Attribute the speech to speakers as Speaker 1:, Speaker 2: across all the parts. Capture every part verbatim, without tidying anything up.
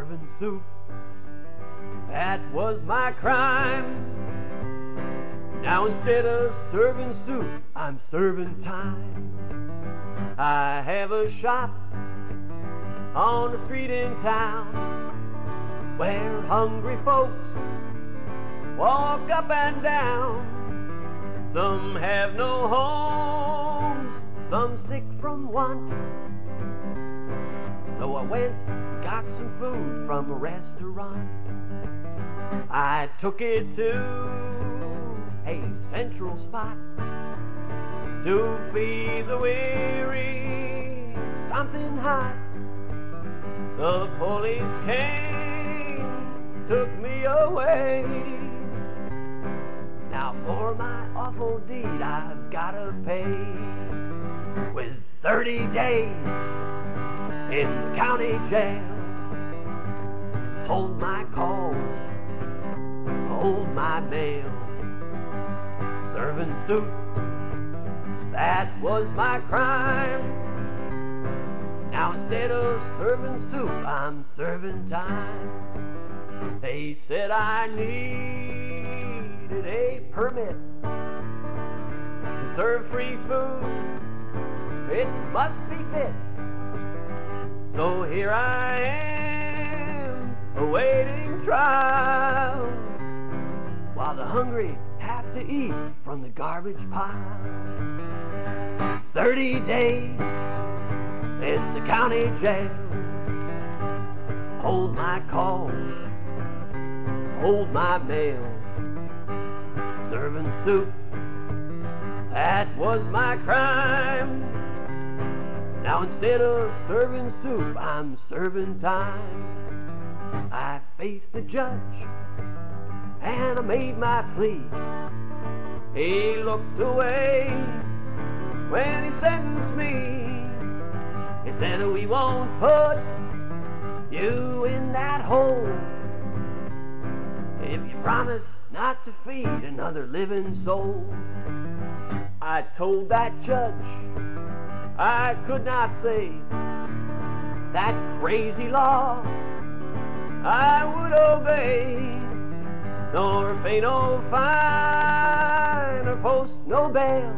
Speaker 1: serving soup. That was my crime. Now instead of serving soup, I'm serving time. I have a shop on the street in town where hungry folks walk up and down. Some have no homes, some sick from want. So I went and got some food from a restaurant. I took it to a central spot to feed the weary something hot. The police came, took me away. Now for my awful deed I've gotta pay with thirty days in the county jail. Hold my calls, hold my mail. Serving soup, that was my crime. Now instead of serving soup, I'm serving time. They said I needed a permit to serve free food. It must be fit. So here I am, awaiting trial, while the hungry have to eat from the garbage pile. Thirty days in the county jail. Hold my calls, hold my mail. Serving soup, that was my crime. Now instead of serving soup, I'm serving time. I faced the judge and I made my plea. He looked away when he sentenced me. He said, we won't put you in that hole if you promise not to feed another living soul. I told that judge I could not say that crazy law I would obey, nor pay no fine or post no bail.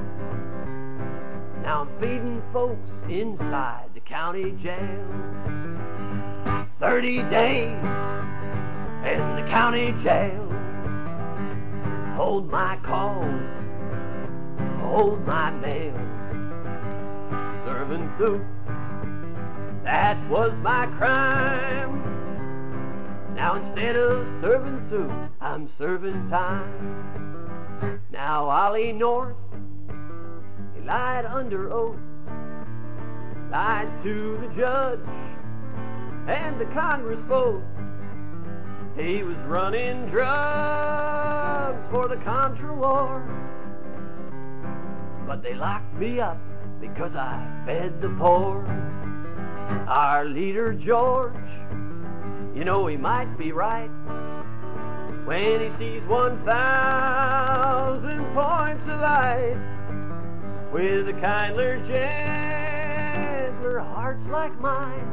Speaker 1: Now I'm feeding folks inside the county jail. Thirty days in the county jail. Hold my calls, hold my mail. Serving soup, that was my crime. Now instead of serving soup, I'm serving time. Now Ollie North, he lied under oath, lied to the judge and the Congress both. He was running drugs for the Contra War, but they locked me up because I fed the poor. Our leader George, you know he might be right when he sees one thousand points of light. With a kindler, gentler hearts like mine.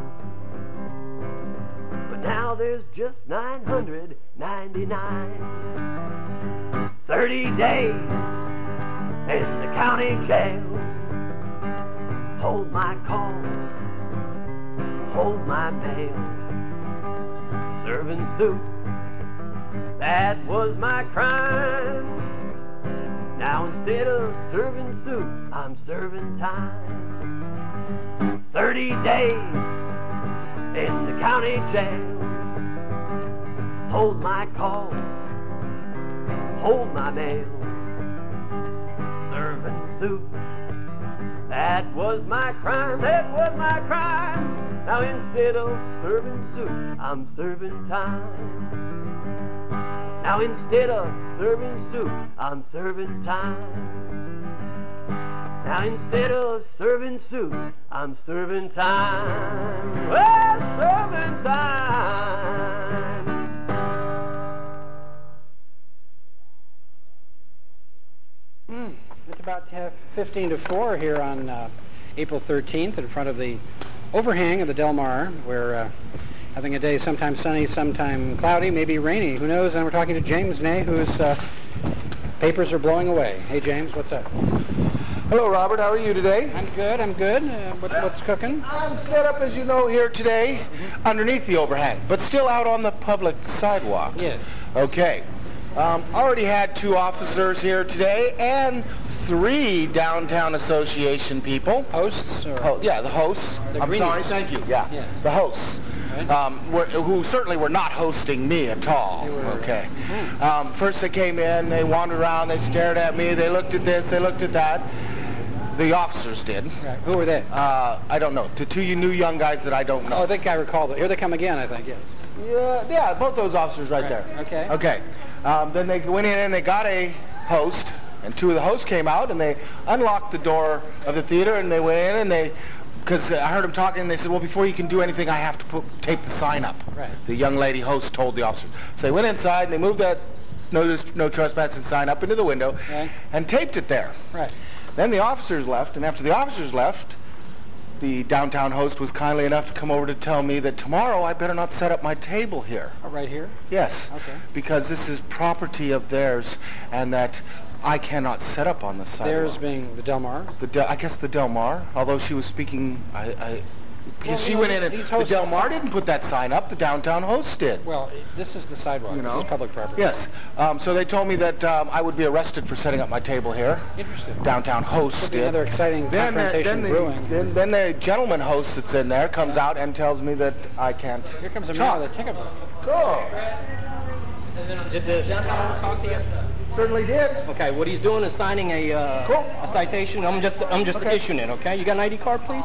Speaker 1: But now there's just nine hundred ninety-nine. Thirty days in the county jail. Hold my calls, hold my mail. Serving soup, that was my crime. Now instead of serving soup, I'm serving time. Thirty days in the county jail. Hold my calls, hold my mail. Serving soup, that was my crime, that was my crime. Now instead of serving soup, I'm serving time. Now instead of serving soup, I'm serving time. Now instead of serving soup, I'm serving time. Well, serving time.
Speaker 2: Mm, it's about uh, fifteen to four here on uh, April thirteenth in front of the
Speaker 3: overhang of the Del Mar. We're uh, having a day sometime sunny, sometime cloudy, maybe rainy. Who knows? And we're talking to James Ney, whose uh, papers are blowing away. Hey, James, what's up?
Speaker 4: Hello, Robert. How are you today?
Speaker 3: I'm good. I'm good. Uh, what, what's cooking?
Speaker 4: I'm set up, as you know, here today mm-hmm. underneath the overhang, but still out on the public sidewalk.
Speaker 3: Yes.
Speaker 4: Okay. Um, already had two officers here today and three downtown association people.
Speaker 3: Hosts? Or?
Speaker 4: Oh, yeah, the hosts.
Speaker 3: The
Speaker 4: I'm
Speaker 3: greenies.
Speaker 4: sorry. Thank you. Yeah,
Speaker 3: yes.
Speaker 4: The hosts.
Speaker 3: Right.
Speaker 4: Um, were, who certainly were not hosting me at all.
Speaker 3: They were,
Speaker 4: okay.
Speaker 3: Mm-hmm.
Speaker 4: Um, first they came in, they wandered around, they stared at me, they looked at this, they looked at that. The officers did.
Speaker 3: Right. Who were they?
Speaker 4: Uh, I don't know. The two new young guys that I don't know.
Speaker 3: Oh, I think I recall that. Here they come again, I think, yes.
Speaker 4: Yeah, yeah, both those officers right,
Speaker 3: right.
Speaker 4: there.
Speaker 3: Okay.
Speaker 4: Okay. Um, then they went in and they got a host, and two of the hosts came out and they unlocked the door of the theater and they went in and they, because I heard them talking, and they said, well, before you can do anything, I have to put, tape the sign up.
Speaker 3: Right.
Speaker 4: The young lady host told the officer. So they went inside and they moved that no, no trespassing sign up into the window
Speaker 3: right.
Speaker 4: and taped it there.
Speaker 3: Right.
Speaker 4: Then the officers left, and after the officers left, the downtown host was kindly enough to come over to tell me that tomorrow I better not set up my table here.
Speaker 3: Oh, right here?
Speaker 4: Yes.
Speaker 3: Okay.
Speaker 4: Because this is property of theirs, and that I cannot set up on the sidewalk.
Speaker 3: Theirs being the Del Mar?
Speaker 4: The Del, I guess the Del Mar, although she was speaking, I, I
Speaker 3: well,
Speaker 4: she
Speaker 3: you know,
Speaker 4: went in and
Speaker 3: these
Speaker 4: the
Speaker 3: hosts-
Speaker 4: Del Mar didn't put that sign up, the downtown host did.
Speaker 3: Well, this is the sidewalk.
Speaker 4: You know?
Speaker 3: This is public property.
Speaker 4: Yes. Um, so they told me that um, I would be arrested for setting up my table here.
Speaker 3: Interesting.
Speaker 4: Downtown host
Speaker 3: Could be
Speaker 4: did.
Speaker 3: another exciting
Speaker 4: Then, uh,
Speaker 3: confrontation
Speaker 4: then, the,
Speaker 3: brewing.
Speaker 4: then, then the gentleman host that's in there comes out and tells me that I can't.
Speaker 3: Here comes a
Speaker 4: talk.
Speaker 3: man with a ticket book.
Speaker 4: Cool.
Speaker 2: Did the downtown host talk to you?
Speaker 4: Certainly did.
Speaker 2: Okay, what he's doing is signing a uh,
Speaker 4: Cool.
Speaker 2: a citation. I'm just I'm just
Speaker 4: Okay.
Speaker 2: issuing it. Okay, you got an I D card, please?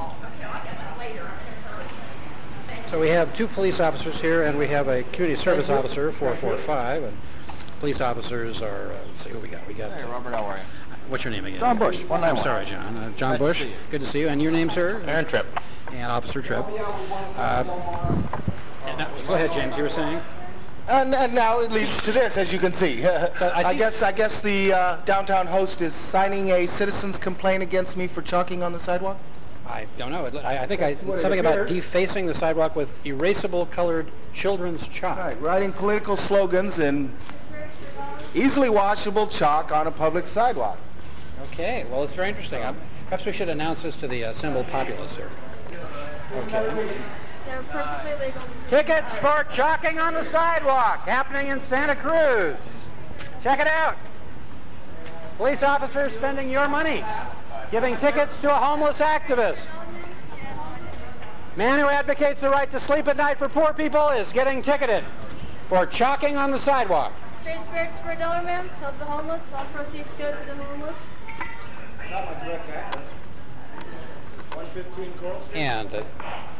Speaker 3: So we have two police officers here, and we have a community service officer, four four five, and police officers are, uh, let's see who we got. We got,
Speaker 4: Hey,
Speaker 3: uh,
Speaker 4: Robert, how are you?
Speaker 3: what's your name again?
Speaker 4: John Bush, one nine
Speaker 3: I'm
Speaker 4: one.
Speaker 3: sorry, John. Uh, John
Speaker 4: Nice to
Speaker 3: Bush,
Speaker 4: see you.
Speaker 3: good to see you. And your name, sir?
Speaker 4: Aaron Tripp.
Speaker 3: And Officer Tripp. Uh, and now- go ahead, James, you were saying?
Speaker 4: And, and now it leads to this, as you can see.
Speaker 3: I
Speaker 4: I,
Speaker 3: see-
Speaker 4: guess I guess the uh, downtown host is signing a citizen's complaint against me for chalking on the sidewalk.
Speaker 3: I don't know. It- I, I think I
Speaker 4: what it
Speaker 3: something about
Speaker 4: appears.
Speaker 3: defacing the sidewalk with erasable colored children's chalk.
Speaker 4: Right, writing political slogans in easily washable chalk on a public sidewalk.
Speaker 3: Okay, well, it's very interesting. Um, perhaps we should announce this to the assembled populace here. Okay.
Speaker 5: They're perfectly legal.
Speaker 3: Tickets for chalking on the sidewalk happening in Santa Cruz. Check it out. Police officers spending your money, giving tickets to a homeless activist. Man who advocates the right to sleep at night for poor people is getting ticketed for chalking on the sidewalk.
Speaker 5: Straight spirits for a dollar, ma'am. Help the homeless. All proceeds go to the homeless.
Speaker 3: And uh,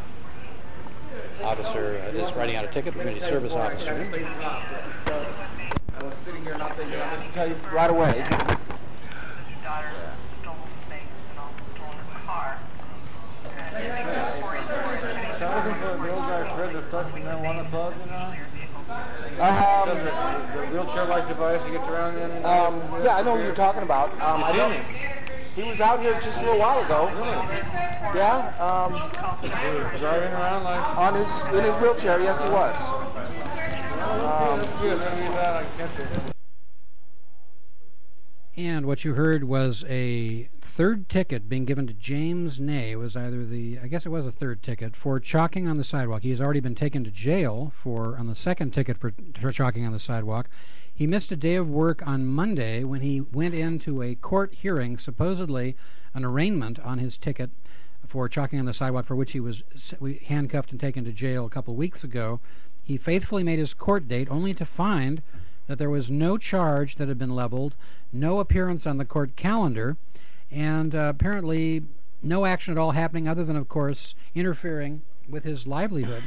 Speaker 3: officer uh, is writing out a ticket, the community service officer.
Speaker 4: I was sitting here not thinking, I meant to tell you right away.
Speaker 6: Looking for the old guy Fred that starts from that one above, you know?
Speaker 4: Um,
Speaker 6: Does the, the wheelchair-like device he gets around in?
Speaker 4: um, yeah, I know what you're talking about. Um, I
Speaker 6: You
Speaker 4: don't,
Speaker 6: seen him?
Speaker 4: he was out here just a little while ago.
Speaker 6: Really?
Speaker 4: Yeah, um,
Speaker 6: He was driving around like...
Speaker 4: on his in his wheelchair. Yes, he was.
Speaker 6: Oh, that's good. Maybe he's out. I can catch it.
Speaker 3: And what you heard was a third ticket being given to James Ney. It was either the, I guess it was a third ticket, for chalking on the sidewalk. He has already been taken to jail for on the second ticket for, for chalking on the sidewalk. He missed a day of work on Monday when he went into a court hearing, supposedly an arraignment on his ticket for chalking on the sidewalk, for which he was handcuffed and taken to jail a couple weeks ago. He faithfully made his court date, only to find that there was no charge that had been leveled, no appearance on the court calendar, and uh, apparently no action at all happening other than, of course, interfering with his livelihood.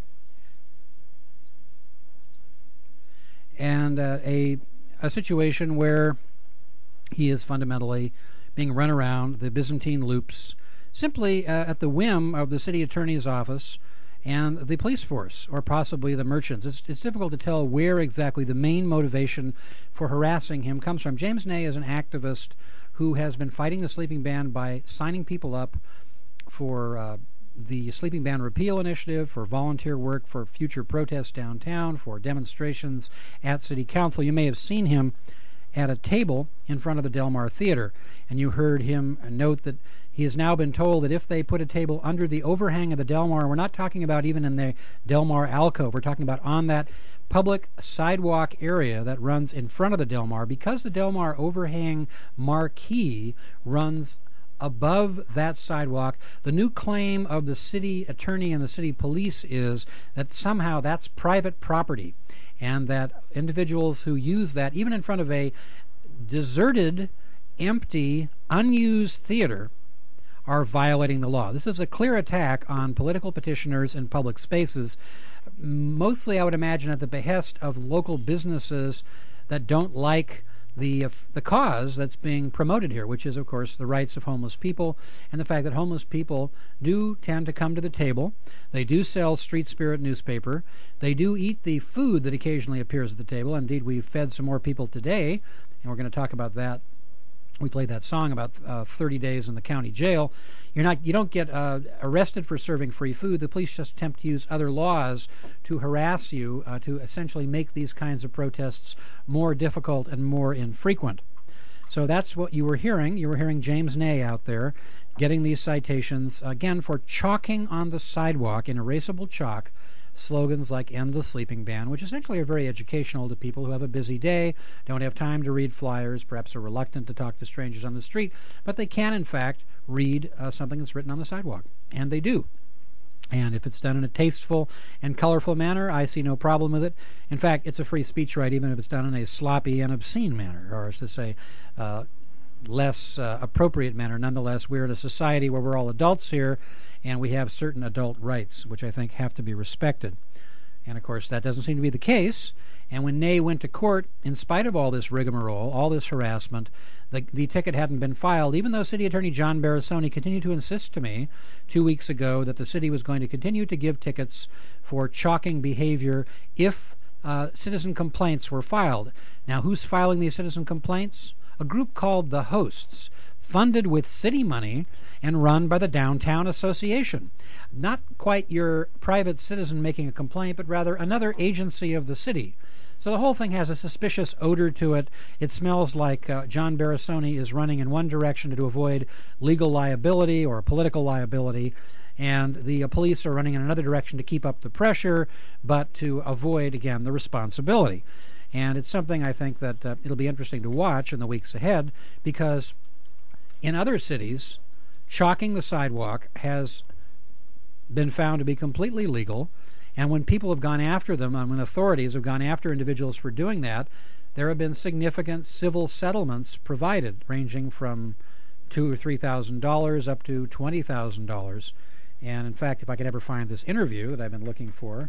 Speaker 3: And uh, a, a situation where he is fundamentally being run around the Byzantine loops simply uh, at the whim of the city attorney's office and the police force, or possibly the merchants. It's, it's difficult to tell where exactly the main motivation for harassing him comes from. James Ney is an activist who has been fighting the sleeping ban by signing people up for uh, the sleeping ban repeal initiative, for volunteer work, for future protests downtown, for demonstrations at City Council. You may have seen him at a table in front of the Del Mar Theater, and you heard him note that he has now been told that if they put a table under the overhang of the Del Mar, we're not talking about even in the Del Mar alcove, we're talking about on that public sidewalk area that runs in front of the Del Mar, because the Del Mar overhang marquee runs above that sidewalk. The new claim of the city attorney and the city police is that somehow that's private property, and that individuals who use that, even in front of a deserted, empty, unused theater, are violating the law. This is a clear attack on political petitioners in public spaces, mostly, I would imagine, at the behest of local businesses that don't like the uh, the cause that's being promoted here, which is, of course, the rights of homeless people, and the fact that homeless people do tend to come to the table. They do sell Street Spirit newspaper. They do eat the food that occasionally appears at the table. Indeed, we've fed some more people today, and we're going to talk about that. We played that song about uh, thirty days in the county jail. You're not, you don't get uh, arrested for serving free food. The police just attempt to use other laws to harass you, uh, to essentially make these kinds of protests more difficult and more infrequent. So that's what you were hearing. You were hearing James Ney out there getting these citations, again, for chalking on the sidewalk in erasable chalk slogans like "End the Sleeping Ban," which essentially are very educational to people who have a busy day, don't have time to read flyers, perhaps are reluctant to talk to strangers on the street, but they can, in fact, read uh, something that's written on the sidewalk. And they do. And if it's done in a tasteful and colorful manner, I see no problem with it. In fact, it's a free speech right, even if it's done in a sloppy and obscene manner, or as to say, uh, less uh, appropriate manner. Nonetheless, we're in a society where we're all adults here, and we have certain adult rights, which I think have to be respected. And, of course, that doesn't seem to be the case. And when Ney went to court, in spite of all this rigmarole, all this harassment, the, the ticket hadn't been filed, even though City Attorney John Barasoni continued to insist to me two weeks ago that the city was going to continue to give tickets for chalking behavior if uh, citizen complaints were filed. Now, who's filing these citizen complaints? A group called the Hosts, funded with city money and run by the Downtown Association. Not quite your private citizen making a complaint, but rather another agency of the city. So the whole thing has a suspicious odor to it. It smells like uh, John Barasoni is running in one direction to avoid legal liability or political liability, and the uh, police are running in another direction to keep up the pressure, but to avoid, again, the responsibility. And it's something I think that uh, it'll be interesting to watch in the weeks ahead, because in other cities, chalking the sidewalk has been found to be completely legal, and when people have gone after them, and when authorities have gone after individuals for doing that, there have been significant civil settlements provided, ranging from two or three thousand dollars up to twenty thousand dollars. And in fact, if I could ever find this interview that I've been looking for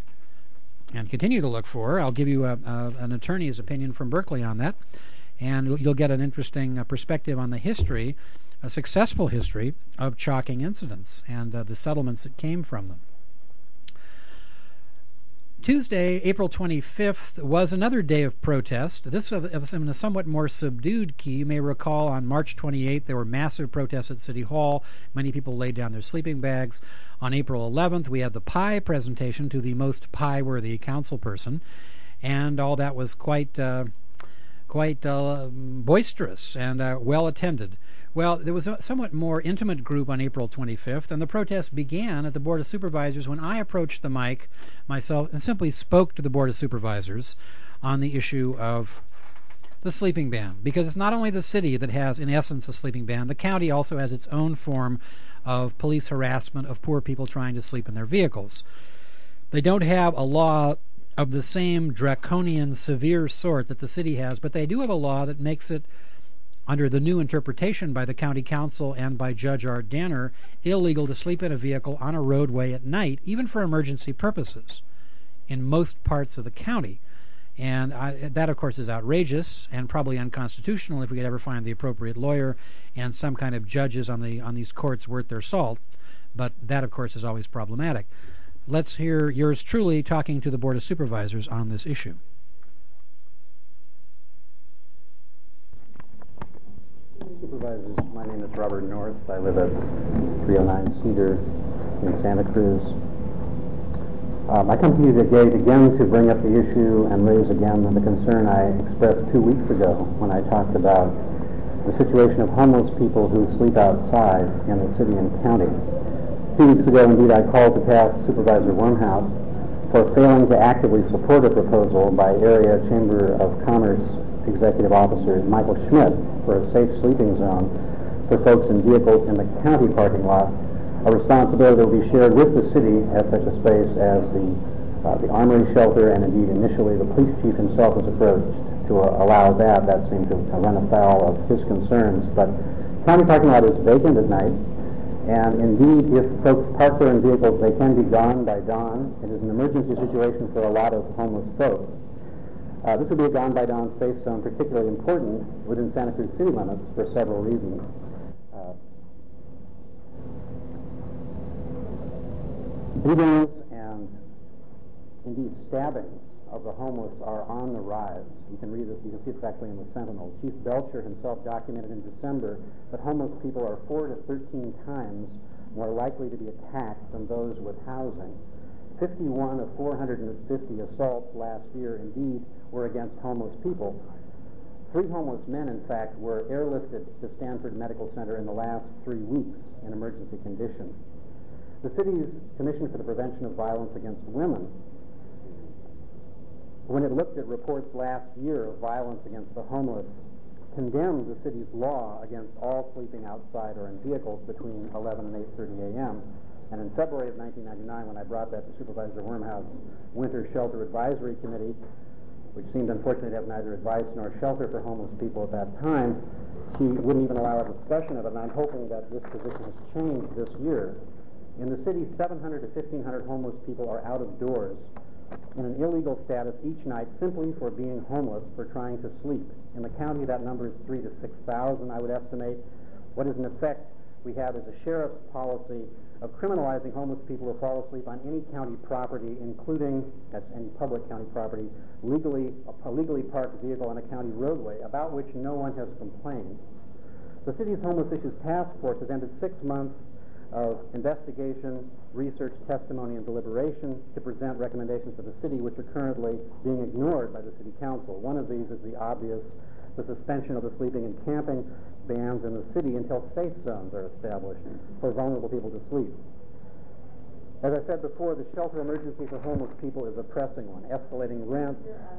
Speaker 3: and continue to look for, I'll give you a, a, an attorney's opinion from Berkeley on that, and you'll get an interesting uh, perspective on the history, a successful history of chalking incidents and uh, the settlements that came from them. Tuesday, April twenty-fifth, was another day of protest. This was in a somewhat more subdued key. You may recall on March twenty-eighth there were massive protests at City Hall. Many people laid down their sleeping bags. On April eleventh, we had the pie presentation to the most pie-worthy council person, and all that was quite, uh, quite uh, boisterous and uh, well-attended. Well, there was a somewhat more intimate group on April twenty-fifth, and the protest began at the Board of Supervisors when I approached the mic myself and simply spoke to the Board of Supervisors on the issue of the sleeping ban. Because it's not only the city that has, in essence, a sleeping ban. The county also has its own form of police harassment of poor people trying to sleep in their vehicles. They don't have a law of the same draconian, severe sort that the city has, but they do have a law that makes it, under the new interpretation by the county council and by Judge Art Danner, illegal to sleep in a vehicle on a roadway at night, even for emergency purposes, in most parts of the county. And I, that, of course, is outrageous and probably unconstitutional if we could ever find the appropriate lawyer and some kind of judges on the on these courts worth their salt. But that, of course, is always problematic. Let's hear yours truly talking to the Board of Supervisors on this issue.
Speaker 7: Supervisors, my name is Robert North. I live at three oh nine Cedar in Santa Cruz. Um, I come to you today again to bring up the issue and raise again the concern I expressed two weeks ago when I talked about the situation of homeless people who sleep outside in the city and county. Two weeks ago, indeed, I called to task Supervisor Wormhouse for failing to actively support a proposal by Area Chamber of Commerce Executive Officer Michael Schmidt for a safe sleeping zone for folks in vehicles in the county parking lot, a responsibility that will be shared with the city as such a space as the uh, the Armory shelter, and indeed initially the police chief himself was approached to uh, allow that. That seemed to uh, run afoul of his concerns. But county parking lot is vacant at night, and indeed if folks park there in vehicles, they can be gone by dawn. It is an emergency situation for a lot of homeless folks. Uh, this would be a gone by dawn safe zone, particularly important within Santa Cruz city limits for several reasons. Uh, beatings and indeed stabbings of the homeless are on the rise. You can read this, you can see it's actually in the Sentinel. Chief Belcher himself documented in December that homeless people are four to thirteen times more likely to be attacked than those with housing. fifty-one of four hundred fifty assaults last year indeed were against homeless people. Three homeless men, in fact, were airlifted to Stanford Medical Center in the last three weeks in emergency condition. The city's Commission for the Prevention of Violence Against Women, when it looked at reports last year of violence against the homeless, condemned the city's law against all sleeping outside or in vehicles between eleven and eight thirty a.m. And in February of nineteen ninety-nine, when I brought that to Supervisor Wormhouse's Winter Shelter Advisory Committee, which seemed unfortunately to have neither advice nor shelter for homeless people at that time, she wouldn't even allow a discussion of it, and I'm hoping that this position has changed this year. In the city, seven hundred to fifteen hundred homeless people are out of doors in an illegal status each night simply for being homeless, for trying to sleep. In the county, that number is three to six thousand, I would estimate. What is in effect we have is a sheriff's policy of criminalizing homeless people who fall asleep on any county property, including, that's any public county property, legally a legally parked vehicle on a county roadway, about which no one has complained. The city's Homeless Issues Task Force has ended six months of investigation, research, testimony, and deliberation to present recommendations to the city, which are currently being ignored by the city council. One of these is the obvious, the suspension of the sleeping and camping bans in the city until safe zones are established for vulnerable people to sleep. As I said before, the shelter emergency for homeless people is a pressing one. Escalating rents.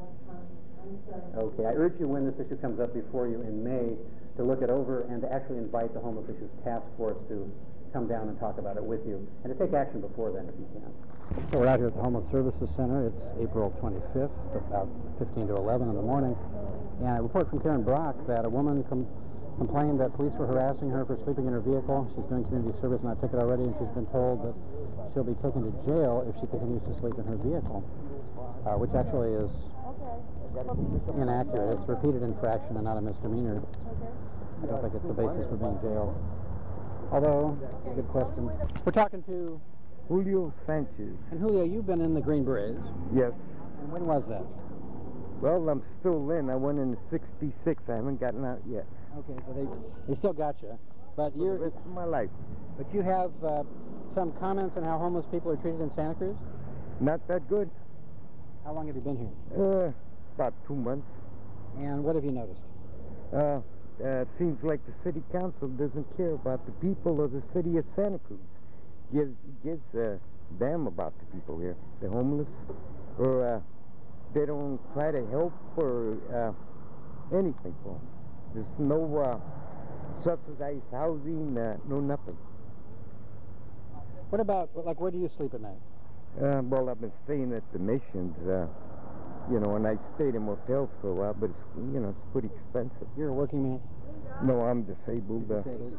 Speaker 7: Okay, I urge you when this issue comes up before you in May to look it over and to actually invite the Homeless Issues Task Force to come down and talk about it with you, and to take action before then if you can.
Speaker 3: So we're out here at the Homeless Services Center. It's April twenty-fifth, about fifteen to eleven in the morning, and a report from Karen Brock that a woman com- complained that police were harassing her for sleeping in her vehicle. She's doing community service on that ticket already, and she's been told that she'll be taken to jail if she continues to sleep in her vehicle, uh, which actually is inaccurate. It's repeated infraction and not a misdemeanor. I don't think it's the basis for being jailed. Although, good question. We're talking to
Speaker 8: Julio Sanchez.
Speaker 3: And Julio, you've been in the Green Berets.
Speaker 8: Yes.
Speaker 3: And when was that?
Speaker 8: Well, I'm still in. I went in sixty-six. I haven't gotten out yet.
Speaker 3: Okay, so they they still got you. But you're...
Speaker 8: For the rest of my life.
Speaker 3: But you have uh, some comments on how homeless people are treated in Santa Cruz?
Speaker 8: Not that good.
Speaker 3: How long have you been here?
Speaker 8: Uh, about two months.
Speaker 3: And what have you noticed?
Speaker 8: Uh, uh, it seems like the city council doesn't care about the people of the city of Santa Cruz. Gives gives uh, them about the people here, the homeless, or uh, they don't try to help or uh, anything for them. There's no uh, subsidized housing, uh, no nothing.
Speaker 3: What about, like, where do you sleep at night?
Speaker 8: Uh, well, I've been staying at the missions, uh, you know, and I stayed in motels for a while, but it's, you know, it's pretty expensive.
Speaker 3: You're a working man?
Speaker 8: No, I'm disabled. Uh,
Speaker 3: disabled.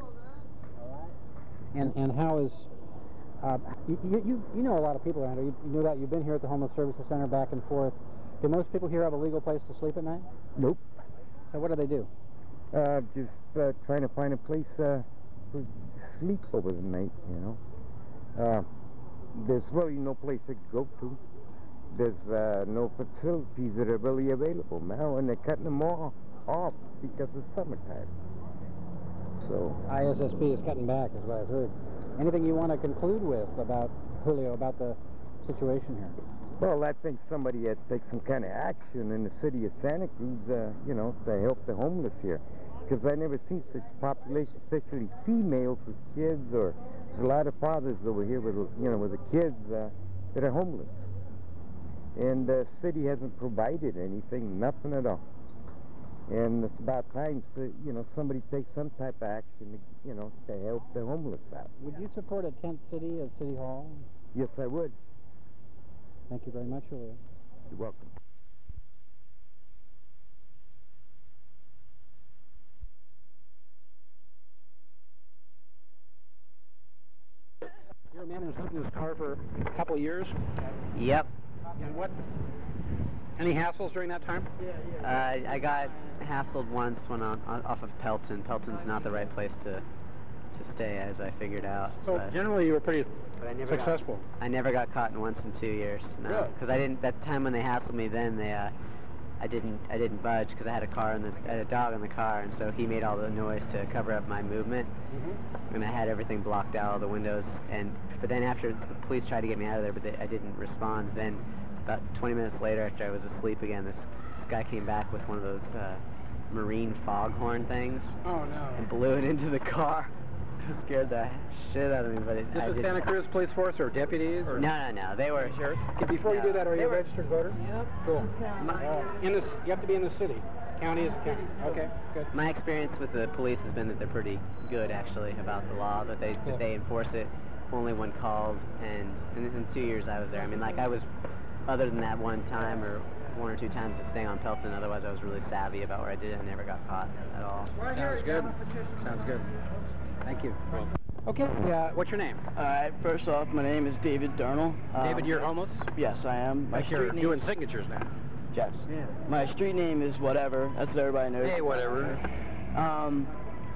Speaker 3: And and how is, uh, you, you you know a lot of people around here. You, you know that you've been here at the Homeless Services Center back and forth. Do most people here have a legal place to sleep at night?
Speaker 8: Nope.
Speaker 3: So what do they do?
Speaker 8: Uh, just uh, trying to find a place uh, for sleep over the night, you know. Uh, there's really no place to go to. There's uh, no facilities that are really available now, and they're cutting them all off because of summertime. So
Speaker 3: I S S P is cutting back, is what I've heard.
Speaker 7: Anything you want to conclude with about, Julio, about the situation here?
Speaker 8: Well, I think somebody had to take some kind of action in the city of Santa Cruz, uh, you know, to help the homeless here. Because I never seen such population, especially females with kids, or there's a lot of fathers over here with, you know, with the kids uh, that are homeless. And the city hasn't provided anything, nothing at all. And it's about time, so, you know, somebody takes some type of action, to, you know, to help the homeless out.
Speaker 7: Would you support a tent city at City Hall?
Speaker 8: Yes, I would.
Speaker 7: Thank you very much, Julio.
Speaker 8: You're welcome.
Speaker 7: You're a man who's lived in this car for a couple of years?
Speaker 9: Yep.
Speaker 7: And what? Any hassles during that time?
Speaker 9: Uh, I got hassled once when on, on off of Pelton. Pelton's not the right place to to stay, as I figured out.
Speaker 7: So
Speaker 9: but,
Speaker 7: generally, you were pretty
Speaker 9: but I never
Speaker 7: successful.
Speaker 9: Got, I never got caught in once in two years. No,
Speaker 7: Really?
Speaker 9: because I didn't. That time when they hassled me, then they, uh, I didn't. I didn't budge because I had a car in the, I had a dog in the car, and so he made all the noise to cover up my movement.
Speaker 7: Mm-hmm.
Speaker 9: And I had everything blocked out, all the windows. And but then after the police tried to get me out of there, but they, I didn't respond. Then about twenty minutes later, after I was asleep again, this this guy came back with one of those uh, marine foghorn things.
Speaker 7: Oh no!
Speaker 9: And blew it into the car. It scared the shit out of me. But it,
Speaker 7: This
Speaker 9: I
Speaker 7: was
Speaker 9: didn't-
Speaker 7: Santa Cruz Police Force or deputies? Or
Speaker 9: No, no, no. They were.
Speaker 7: Sheriff? Before you
Speaker 9: No,
Speaker 7: do that, are
Speaker 9: they
Speaker 7: you a
Speaker 9: were-
Speaker 7: registered voter?
Speaker 9: Yep.
Speaker 7: Cool.
Speaker 9: My,
Speaker 7: Uh, in this, you have to be in the city. County is a county. Okay, good.
Speaker 9: my experience with the police has been that they're pretty good, actually, about the law. That they
Speaker 7: Yeah.
Speaker 9: that they enforce it only when called. And in, in two years I was there. I mean, like I was, other than that one time or one or two times of staying on Pelton. Otherwise, I was really savvy about where I did it and never got caught at all.
Speaker 7: Sounds good. Sounds good. Thank you. Okay, uh, what's your name?
Speaker 10: All right, first off, my name is David Durnall.
Speaker 7: David,
Speaker 10: Um,
Speaker 7: you're homeless?
Speaker 10: Yes, I am. My
Speaker 7: Like you're
Speaker 10: street name,
Speaker 7: doing signatures now.
Speaker 10: yes.
Speaker 7: Yeah.
Speaker 10: My street name is whatever. That's what everybody knows.
Speaker 7: Hey, whatever.
Speaker 10: Um,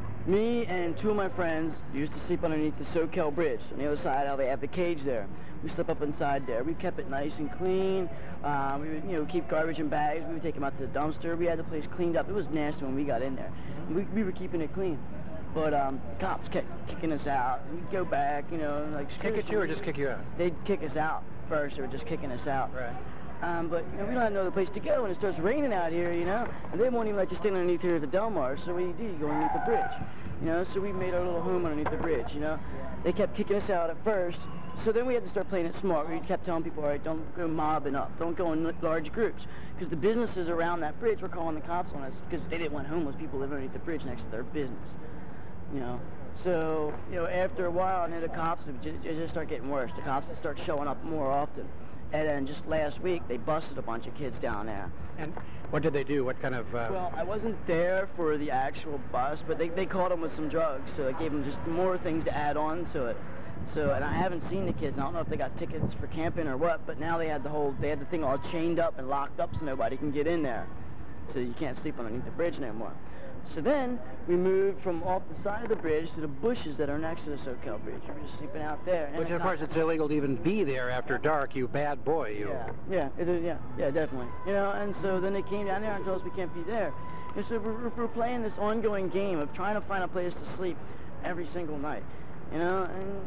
Speaker 10: me and two of my friends used to sleep underneath the Soquel Bridge. On the other side, how they have the cage there. We slept up inside there. We kept it nice and clean. Um, we would, you know, keep garbage in bags. We would take them out to the dumpster. We had the place cleaned up. It was nasty when we got in there. We, we were keeping it clean. But um, cops kept kicking us out. We'd go back, you know, like...
Speaker 7: Kick at you or just kick you out?
Speaker 10: They'd kick us out first. They were just kicking us out.
Speaker 7: Right.
Speaker 10: Um, but you know, we don't have no other place to go, and it starts raining out here, you know, and they won't even let you stand underneath here at the Delmar, so what do you do? You go underneath the bridge, you know, so we made our little home underneath the bridge, you know. They kept kicking us out at first, so then we had to start playing it smart. We kept telling people, all right, don't go mobbing up, don't go in large groups, because the businesses around that bridge were calling the cops on us because they didn't want homeless people living underneath the bridge next to their business, you know. So, you know, after a while, and then the cops would just, just start getting worse. The cops would start showing up more often. And then just last week, they busted a bunch of kids down there.
Speaker 7: And what did they do? What kind of... Uh...
Speaker 10: Well, I wasn't there for the actual bust, but they, they caught them with some drugs, so they gave them just more things to add on to it. So, and I haven't seen the kids. I don't know if they got tickets for camping or what, but now they had the whole, they had the thing all chained up and locked up so nobody can get in there. So you can't sleep underneath the bridge no more. So then we moved from off the side of the bridge to the bushes that are next to the Soquel Bridge. We were just sleeping out there. And
Speaker 7: Which,
Speaker 10: the
Speaker 7: of course,
Speaker 10: cops-
Speaker 7: it's illegal to even be there after dark, you bad boy, you.
Speaker 10: Yeah, yeah, it is, yeah, yeah, definitely. You know, and so then they came down there and told us we can't be there. And so we're, we're playing this ongoing game of trying to find a place to sleep every single night. You know, and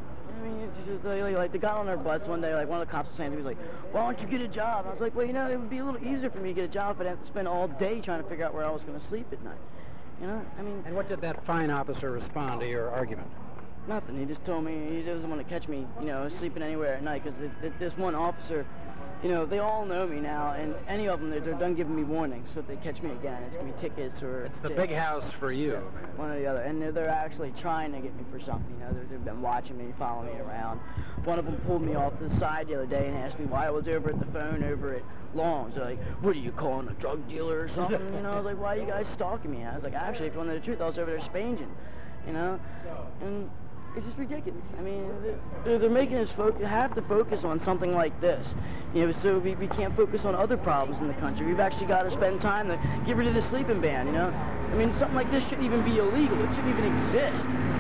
Speaker 10: I mean, it's just like, like they got on their butts one day. Like one of the cops was saying, he was like, "Why don't you get a job?" And I was like, "Well, you know, it would be a little easier for me to get a job if I didn't have to spend all day trying to figure out where I was going to sleep at night." You know, I mean...
Speaker 7: And what did that fine officer respond to your argument?
Speaker 10: Nothing. He just told me he doesn't want to catch me, you know, sleeping anywhere at night, because this one officer, you know, they all know me now, and any of them, they're, they're done giving me warnings, so if they catch me again, it's going to be tickets or...
Speaker 7: It's the big house for you.
Speaker 10: Yeah, one or the other. And they're, they're actually trying to get me for something, you know. They're, they've been watching me, following me around. One of them pulled me off to the side the other day and asked me why I was over at the phone over at Long's. They're like, "What are you calling, a drug dealer or something?" You know, I was like, "Why are you guys stalking me?" I was like, "Actually, if you want to know the truth, I was over there spanging," you know. And it's just ridiculous. I mean, they're, they're making us focus, have to focus on something like this, you know, so we, we can't focus on other problems in the country. We've actually got to spend time to get rid of the sleeping ban, you know. I mean, something like this shouldn't even be illegal. It shouldn't even exist.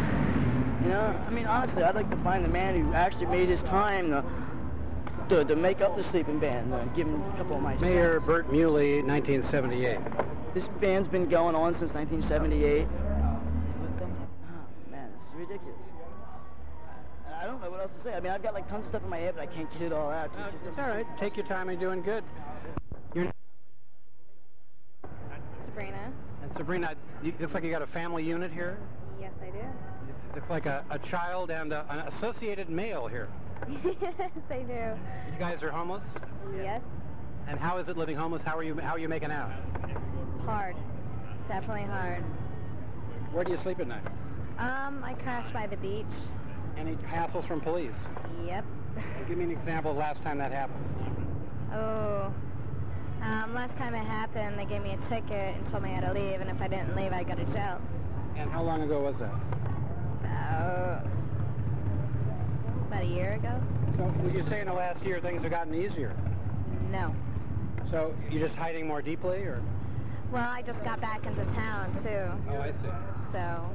Speaker 10: You know, I mean, honestly, I'd like to find the man who actually made his time to, to, to make up the sleeping ban, uh, give him a couple of my
Speaker 7: Mayor
Speaker 10: cents.
Speaker 7: Bert Muley, nineteen seventy-eight.
Speaker 10: This ban's been going on since nineteen seventy-eight. Oh, man, it's ridiculous. else to say. I mean, I've got like tons of stuff in my head, but I can't get it all out.
Speaker 3: Uh,
Speaker 10: It's just-
Speaker 3: it's all right. Take your time. You're doing good. You're
Speaker 11: Sabrina.
Speaker 3: and Sabrina, you, looks like you got a family unit here.
Speaker 11: Yes, I do.
Speaker 3: It looks like a, a child and a, an associated male here.
Speaker 11: Yes, I do.
Speaker 3: You guys are homeless?
Speaker 11: Yes.
Speaker 3: And how is it living homeless? How are you how are you making out?
Speaker 11: Hard. Definitely hard.
Speaker 3: Where do you sleep at night?
Speaker 11: Um, I crashed by the beach.
Speaker 3: Any hassles from police?
Speaker 11: Yep.
Speaker 3: Give me an example of last time that happened.
Speaker 11: Oh. Um, last time it happened, they gave me a ticket and told me I had to leave, and if I didn't leave, I'd go to jail.
Speaker 3: And how long ago was that?
Speaker 11: About, about a year ago?
Speaker 3: So would you say in the last year things have gotten easier?
Speaker 11: No.
Speaker 3: So you're just hiding more deeply, or?
Speaker 11: Well, I just got back into town, too.
Speaker 3: Oh, I see.
Speaker 11: So.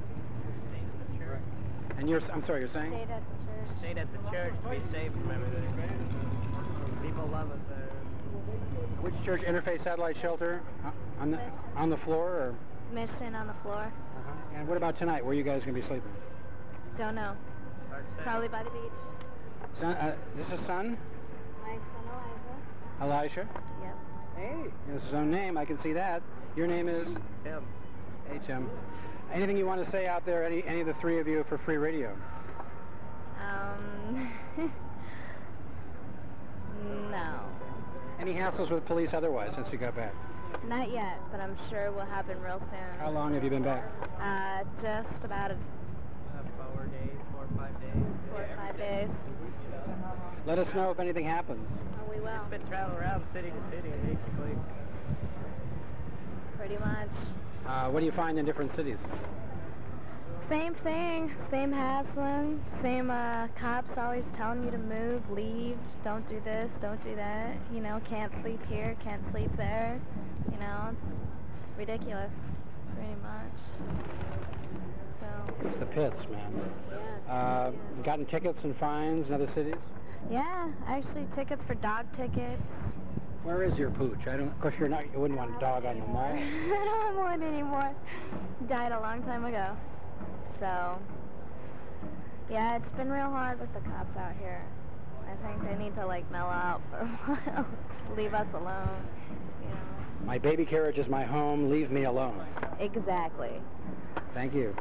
Speaker 3: And you're, I'm sorry, you're saying?
Speaker 11: Stayed at the church.
Speaker 2: Stayed at the church to be safe from everything. People love us there.
Speaker 3: Which church? Interfaith Satellite Shelter? Uh, on the on the floor, or?
Speaker 11: Mission on the floor.
Speaker 3: Uh-huh. And what about tonight? Where are you guys going to be sleeping?
Speaker 11: Don't know. Probably by the beach.
Speaker 3: Son, uh, this is son?
Speaker 11: My son Elijah.
Speaker 3: Elisha?
Speaker 11: Yep.
Speaker 3: Hey, he has his own name. I can see that. Your name is?
Speaker 2: Tim.
Speaker 3: Hey, Tim. Anything you want to say out there, any any of the three of you, for free radio?
Speaker 11: Um, no.
Speaker 3: Any hassles with police otherwise since you got back?
Speaker 11: Not yet, but I'm sure it will happen real soon.
Speaker 3: How long have you been back?
Speaker 11: Uh, just about a,
Speaker 2: Uh, four days, four or five days.
Speaker 11: four or five days.
Speaker 3: Let us know if anything happens.
Speaker 11: Oh, we will.
Speaker 2: Just been traveling around city to city, basically.
Speaker 11: Pretty much.
Speaker 3: Uh, what do you find in different cities?
Speaker 11: Same thing, same hassling, same uh, cops always telling you to move, leave, don't do this, don't do that, you know, can't sleep here, can't sleep there, you know, it's ridiculous, pretty much. So.
Speaker 3: It's the pits, man.
Speaker 11: Yeah.
Speaker 3: Uh, gotten tickets and fines in other cities?
Speaker 11: Yeah, actually tickets for dog tickets.
Speaker 3: Where is your pooch? I don't. Of course, you're not. You wouldn't want a dog on the mall.
Speaker 11: I don't have one anymore. Died a long time ago. So, yeah, it's been real hard with the cops out here. I think they need to, like, mellow out for a while. Leave us alone, you know.
Speaker 3: My baby carriage is my home. Leave me alone.
Speaker 11: Exactly.
Speaker 3: Thank you.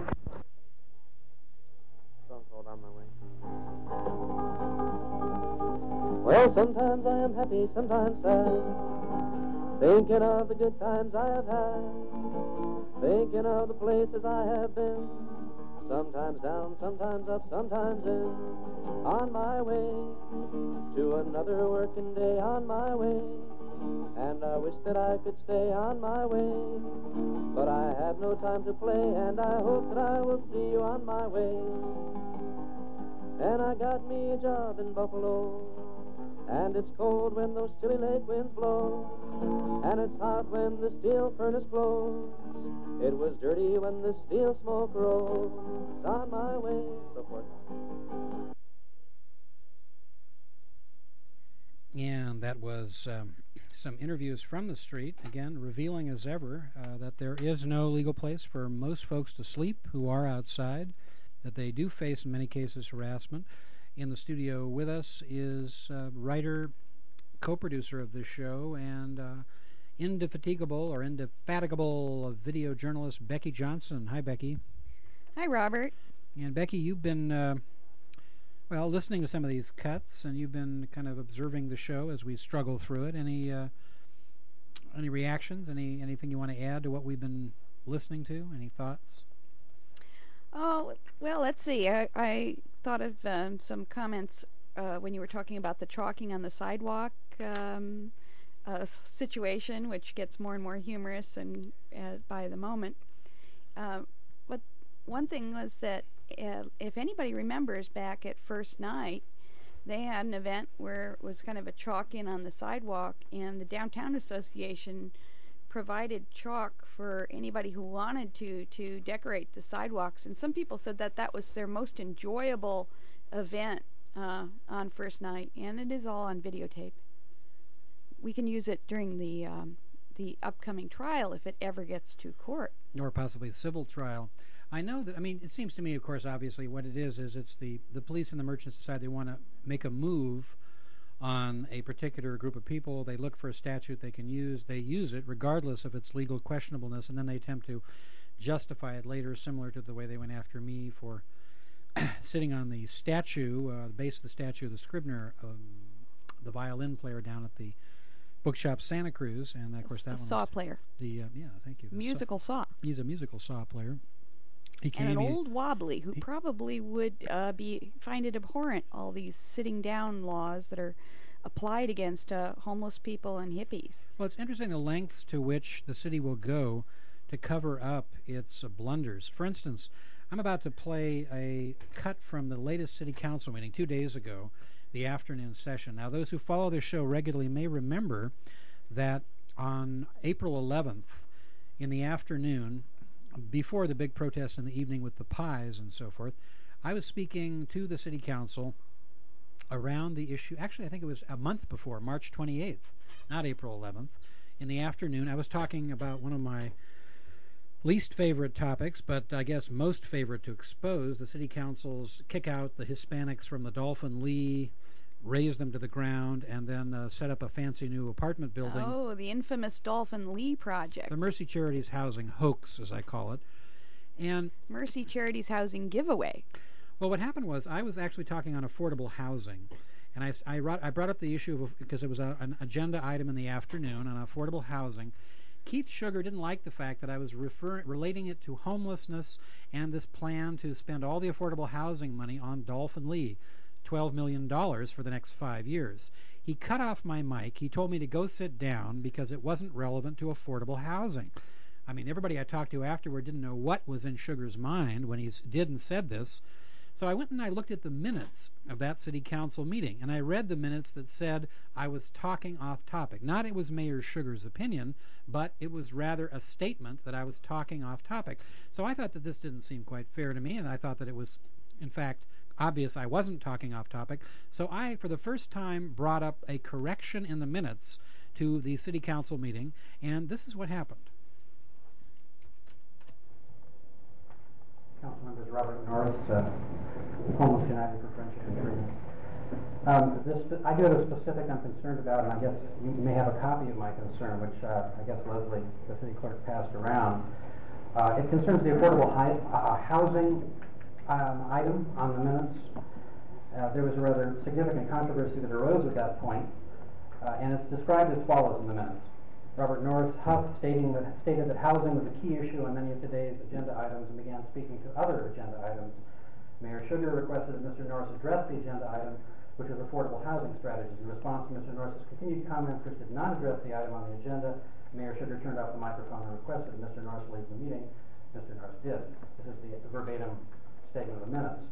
Speaker 2: Song called On My Way.
Speaker 1: Well, sometimes I am happy, sometimes sad, thinking of the good times I have had, thinking of the places I have been, sometimes down, sometimes up, sometimes in, on my way to another working day, on my way, and I wish that I could stay on my way, but I have no time to play, and I hope that I will see you on my way. And I got me a job in Buffalo, and it's cold when those chilly lake winds blow, and it's hot when the steel furnace glows. It was dirty when the steel smoke rose. On my way, so forth.
Speaker 3: And that was um, some interviews from the street, again, revealing as ever uh, that there is no legal place for most folks to sleep who are outside, that they do face, in many cases, harassment. In the studio with us is uh, writer, co-producer of this show, and uh, indefatigable or indefatigable video journalist Becky Johnson. Hi, Becky.
Speaker 12: Hi, Robert.
Speaker 3: And Becky, you've been, uh, well, listening to some of these cuts, and you've been kind of observing the show as we struggle through it. Any uh, any reactions? Any anything you want to add to what we've been listening to? Any thoughts?
Speaker 12: Oh, well, let's see. I, I thought of um, some comments uh, when you were talking about the chalking on the sidewalk um, uh, situation, which gets more and more humorous and uh, by the moment. Uh, but one thing was that uh, if anybody remembers back at first night, they had an event where it was kind of a chalk in on the sidewalk, and the Downtown Association provided chalk for anybody who wanted to to decorate the sidewalks, and some people said that that was their most enjoyable event uh, on first night, and it is all on videotape. We can use it during the um, the upcoming trial if it ever gets to court,
Speaker 3: or possibly civil trial. I know that, I mean, it seems to me, of course, obviously, what it is, is it's the, the police and the merchants decide they want to make a move on a particular group of people. They look for a statute they can use. They use it regardless of its legal questionableness, and then they attempt to justify it later, similar to the way they went after me for sitting on the statue, uh, the base of the statue of the Scribner, um, the violin player down at the bookshop Santa Cruz, and of course that
Speaker 12: the
Speaker 3: one
Speaker 12: saw
Speaker 3: was
Speaker 12: player.
Speaker 3: The uh, yeah, thank you. The
Speaker 12: musical saw.
Speaker 3: He's a musical saw player. He came.
Speaker 12: And an
Speaker 3: he,
Speaker 12: old wobbly who
Speaker 3: he,
Speaker 12: probably would uh, be find it abhorrent, all these sitting down laws that are applied against uh, homeless people and hippies.
Speaker 3: Well, it's interesting the lengths to which the city will go to cover up its uh, blunders. For instance, I'm about to play a cut from the latest city council meeting two days ago, the afternoon session. Now, those who follow this show regularly may remember that on April eleventh, in the afternoon, before the big protest in the evening with the pies and so forth, I was speaking to the city council around the issue. Actually, I think it was a month before, March twenty-eighth, not April eleventh. In the afternoon, I was talking about one of my least favorite topics, but I guess most favorite to expose, the city council's kick out the Hispanics from the Dolphin Lee, raise them to the ground, and then uh, set up a fancy new apartment building.
Speaker 12: Oh, the infamous Dolphin Lee project.
Speaker 3: The Mercy Charities housing hoax, as I call it. And
Speaker 12: Mercy Charities housing giveaway.
Speaker 3: Well, what happened was I was actually talking on affordable housing, and I, I, wrote, I brought up the issue of, because it was a, an agenda item in the afternoon on affordable housing. Keith Sugar didn't like the fact that I was referring, relating it to homelessness and this plan to spend all the affordable housing money on Dolphin Lee, twelve million dollars for the next five years. He cut off my mic. He told me to go sit down because it wasn't relevant to affordable housing. I mean, everybody I talked to afterward didn't know what was in Sugar's mind when he did and said this. So I went and I looked at the minutes of that city council meeting, and I read the minutes that said I was talking off topic. Not it was Mayor Sugar's opinion, but it was rather a statement that I was talking off topic. So I thought that this didn't seem quite fair to me, and I thought that it was, in fact, obvious I wasn't talking off topic. So I, for the first time, brought up a correction in the minutes to the city council meeting, and this is what happened.
Speaker 7: Council members Robert Norris, uh, Homeless United for Friendship and Freedom. Um, this, I do have a specific I'm concerned about, and I guess you may have a copy of my concern, which uh, I guess Leslie, the city clerk, passed around. Uh, it concerns the affordable hi uh, housing um, item on the minutes. Uh, there was a rather significant controversy that arose at that point, uh, and it's described as follows in the minutes. Robert Norris Huff stating that, stated that housing was a key issue on many of today's agenda items and began speaking to other agenda items. Mayor Sugar requested that Mister Norris address the agenda item, which was affordable housing strategies. In response to Mister Norris's continued comments, which did not address the item on the agenda, Mayor Sugar turned off the microphone and requested that Mister Norris leave the meeting. Mister Norris did. This is the verbatim statement of the minutes.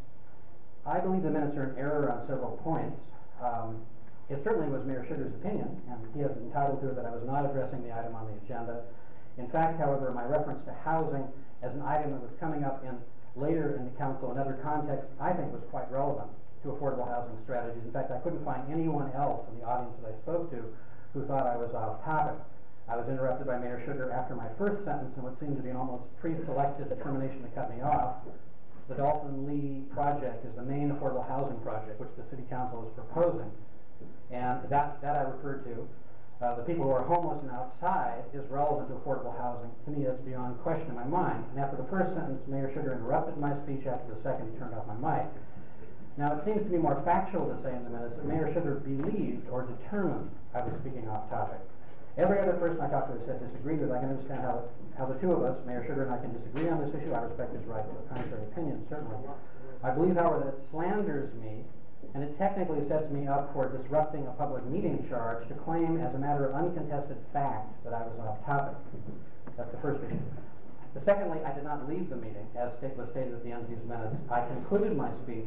Speaker 7: I believe the minutes are in error on several points. Um, It certainly was Mayor Sugar's opinion, and he is entitled to it that I was not addressing the item on the agenda. In fact, however, my reference to housing as an item that was coming up in later in the council in other contexts, I think was quite relevant to affordable housing strategies. In fact, I couldn't find anyone else in the audience that I spoke to who thought I was off topic. I was interrupted by Mayor Sugar after my first sentence in what seemed to be an almost pre-selected determination to cut me off. The Dolphin Lee project is the main affordable housing project which the City Council is proposing. And that, that I referred to. Uh, the people who are homeless and outside is relevant to affordable housing. To me, that's beyond question in my mind. And after the first sentence, Mayor Sugar interrupted my speech. After the second, he turned off my mic. Now, it seems to be more factual to say in the minutes that Mayor Sugar believed or determined I was speaking off topic. Every other person I talked to said disagreed with. I can understand how, how the two of us, Mayor Sugar and I, can disagree on this issue. I respect his right to a contrary opinion, certainly. I believe, however, that it slanders me, and it technically sets me up for disrupting a public meeting charge to claim as a matter of uncontested fact that I was off topic. That's the first issue. The secondly, I did not leave the meeting, as was stated at the end of these minutes. I concluded my speech,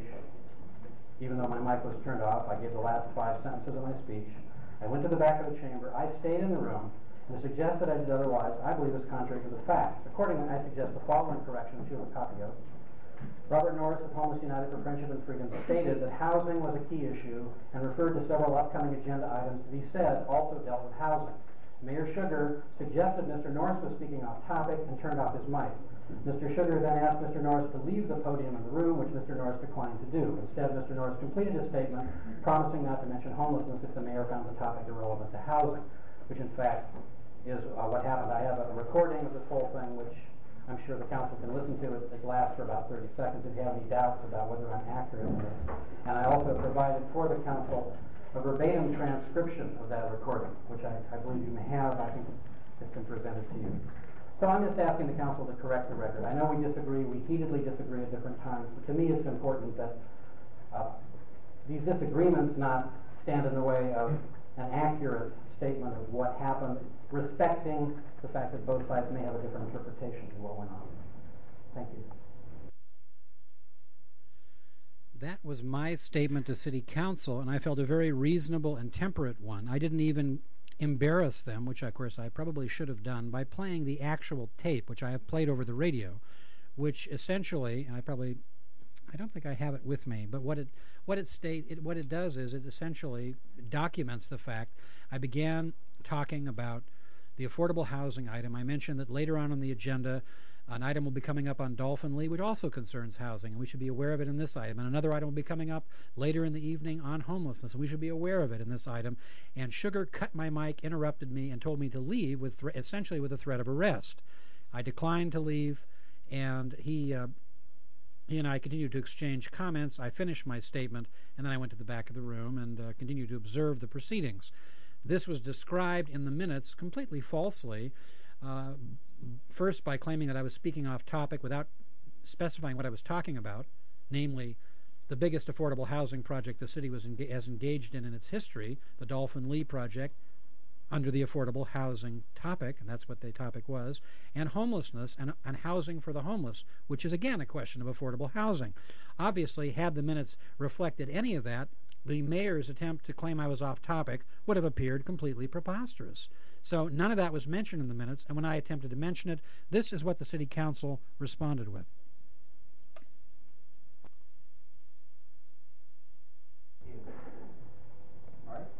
Speaker 7: even though my mic was turned off. I gave the last five sentences of my speech. I went to the back of the chamber. I stayed in the room, and to suggest that I did otherwise, I believe is contrary to the facts. Accordingly, I suggest the following correction, which you have a copy of. Robert Norris of Homeless United for Friendship and Freedom stated that housing was a key issue and referred to several upcoming agenda items that he said also dealt with housing. Mayor Sugar suggested Mister Norris was speaking off topic and turned off his mic. Mister Sugar then asked Mister Norris to leave the podium in the room, which Mister Norris declined to do. Instead, Mister Norris completed his statement, promising not to mention homelessness if the mayor found the topic irrelevant to housing, which in fact is uh, what happened. I have a recording of this whole thing, which I'm sure the council can listen to. It, it lasts for about thirty seconds if you have any doubts about whether I'm accurate in this. And I also provided for the council a verbatim transcription of that recording, which I, I believe you may have. I think it's been presented to you. So I'm just asking the council to correct the record. I know we disagree, we heatedly disagree at different times, but to me it's important that uh, these disagreements not stand in the way of an accurate statement of what happened, respecting the fact that both sides may have a different interpretation of what went on. Thank you.
Speaker 3: That was my statement to City Council, and I felt a very reasonable and temperate one. I didn't even embarrass them, which of course I probably should have done, by playing the actual tape, which I have played over the radio, which essentially, and I probably, I don't think I have it with me, but what it what it state it, what it does is it essentially documents the fact I began talking about the affordable housing item. I mentioned that later on on the agenda an item will be coming up on Dolphin Lee, which also concerns housing, and we should be aware of it in this item. And another item will be coming up later in the evening on homelessness, and we should be aware of it in this item. And Sugar cut my mic, interrupted me, and told me to leave, with thre- essentially with a threat of arrest. I declined to leave, and he, uh, he and I continued to exchange comments. I finished my statement, and then I went to the back of the room and uh, continued to observe the proceedings. This was described in the minutes completely falsely, uh, first by claiming that I was speaking off topic without specifying what I was talking about, namely the biggest affordable housing project the city was enga- has engaged in in its history, the Dolphin Lee project, under the affordable housing topic, and that's what the topic was, and homelessness and, and housing for the homeless, which is again a question of affordable housing. Obviously, had the minutes reflected any of that, the mayor's attempt to claim I was off topic would have appeared completely preposterous. So none of that was mentioned in the minutes, and when I attempted to mention it, this is what the city council responded with.
Speaker 7: All right.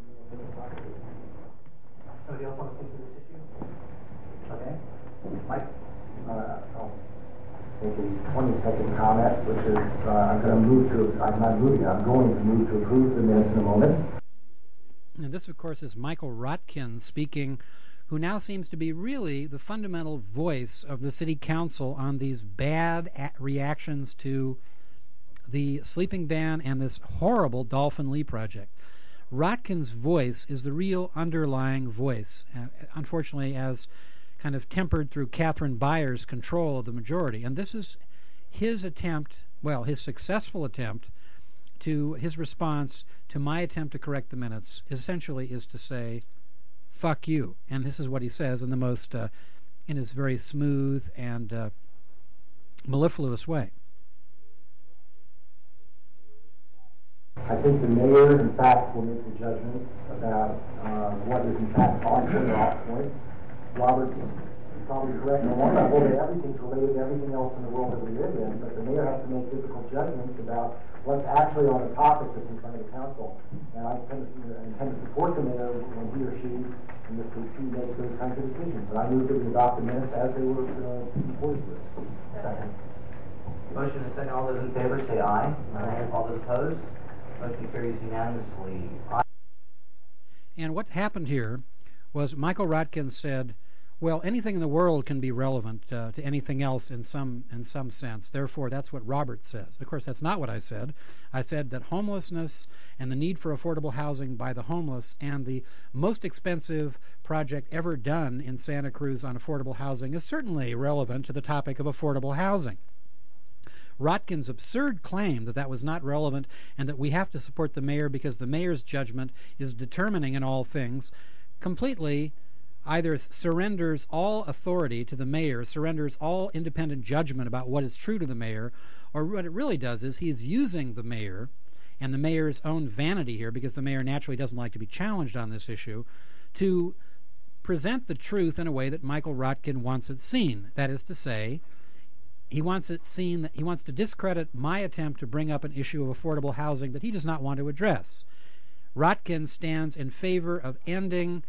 Speaker 7: Somebody else want to speak to this issue? Okay. Mike?
Speaker 13: Uh, oh. Make a twenty second comment, which is uh, I'm going to move to, I'm not moving, I'm going to move to approve the minutes in a moment.
Speaker 3: And this, of course, is Michael Rotkin speaking, who now seems to be really the fundamental voice of the city council on these bad a- reactions to the sleeping ban and this horrible Dolphin Lee project. Rotkin's voice is the real underlying voice, uh, unfortunately as kind of tempered through Catherine Byers' control of the majority. And this is his attempt, well, his successful attempt to, his response to my attempt to correct the minutes, essentially is to say, fuck you. And this is what he says in the most, uh, in his very smooth and uh, mellifluous way.
Speaker 13: I think the mayor, in fact, will make the judgments about uh, what is, in fact, on point or off point. Robert's probably correct on one level that everything's related to everything else in the world that we live in, but the mayor has to make difficult judgments about what's actually on the topic that's in front of the council. And I tend to, intend to support the mayor when he or she, in this case, he makes those kinds of decisions. And I move that we adopt the minutes as they were uh, reported to us.
Speaker 14: Second. Motion and second. All those in favor say aye. Aye. All those opposed? Motion carries unanimously. Aye.
Speaker 3: And what happened here was Michael Rotkin said, well, anything in the world can be relevant uh, to anything else in some in some sense. Therefore, that's what Robert says. Of course, that's not what I said. I said that homelessness and the need for affordable housing by the homeless and the most expensive project ever done in Santa Cruz on affordable housing is certainly relevant to the topic of affordable housing. Rotkin's absurd claim that that was not relevant and that we have to support the mayor because the mayor's judgment is determining in all things completely either surrenders all authority to the mayor, surrenders all independent judgment about what is true to the mayor, or what it really does is he's using the mayor and the mayor's own vanity here, because the mayor naturally doesn't like to be challenged on this issue, to present the truth in a way that Michael Rotkin wants it seen. That is to say, he wants it seen that he wants to discredit my attempt to bring up an issue of affordable housing that he does not want to address. Rotkin stands in favor of ending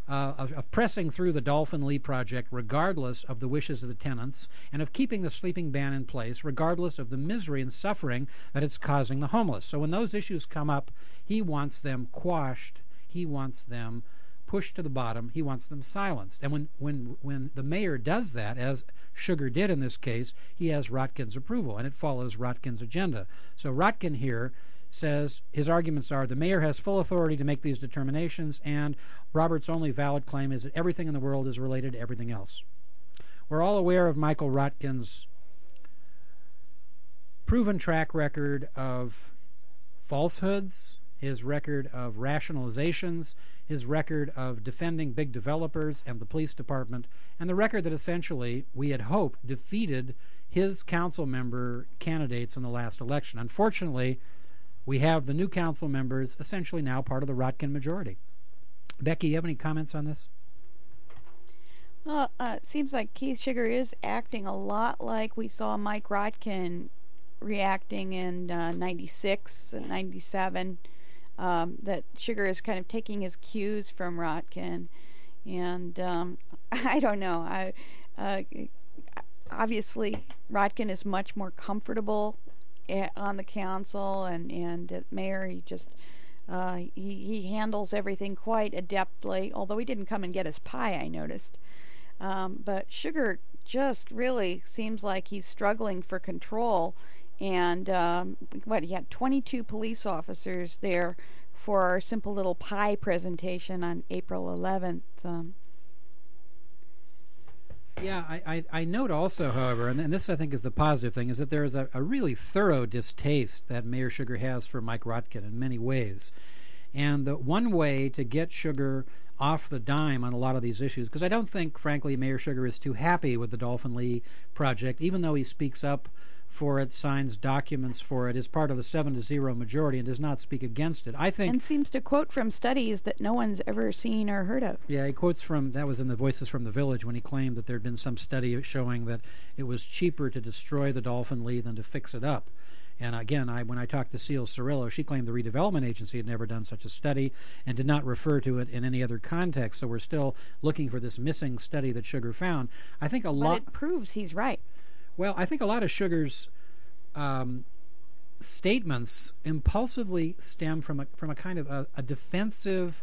Speaker 3: uh, of, of pressing through the Dolphin Lee project regardless of the wishes of the tenants, and of keeping the sleeping ban in place regardless of the misery and suffering that it's causing the homeless. So when those issues come up, he wants them quashed. He wants them pushed to the bottom. He wants them silenced. And when, when, when the mayor does that, as Sugar did in this case, he has Rotkin's approval, and it follows Rotkin's agenda. So Rotkin here says his arguments are the mayor has full authority to make these determinations, and Robert's only valid claim is that everything in the world is related to everything else. We're all aware of Michael Rotkin's proven track record of falsehoods, his record of rationalizations, his record of defending big developers and the police department, and the record that essentially, we had hoped, defeated his council member candidates in the last election. Unfortunately, we have the new council members essentially now part of the Rotkin majority. Becky, you have any comments on this?
Speaker 12: Well, uh, it seems like Keith Sugar is acting a lot like we saw Mike Rotkin reacting in uh, ninety-six and ninety-seven. Um, that Sugar is kind of taking his cues from Rotkin, and um, I don't know. I uh, obviously Rotkin is much more comfortable at, on the council, and and at mayor he just uh, he he handles everything quite adeptly. Although he didn't come and get his pie, I noticed. Um, but Sugar just really seems like he's struggling for control. And um, what, he had twenty-two police officers there for our simple little pie presentation on April eleventh. Um.
Speaker 3: Yeah, I, I, I note also, however, and, and this I think is the positive thing, is that there is a, a really thorough distaste that Mayor Sugar has for Mike Rotkin in many ways. And the one way to get Sugar off the dime on a lot of these issues, because I don't think, frankly, Mayor Sugar is too happy with the Dolphin Lee project, even though he speaks up for it, signs documents for it, is part of the seven to zero majority, and does not speak against it. I think,
Speaker 12: and seems to quote from studies that no one's ever seen or heard of.
Speaker 3: Yeah, he quotes from, that was in the Voices from the Village, when he claimed that there had been some study showing that it was cheaper to destroy the Dolphin Lee than to fix it up. And again, I, when I talked to Seal Cirillo, she claimed the redevelopment agency had never done such a study and did not refer to it in any other context. So we're still looking for this missing study that Sugar found. I think a lot.
Speaker 12: But it proves he's right.
Speaker 3: Well, I think a lot of Sugar's um, statements impulsively stem from a from a kind of a, a defensive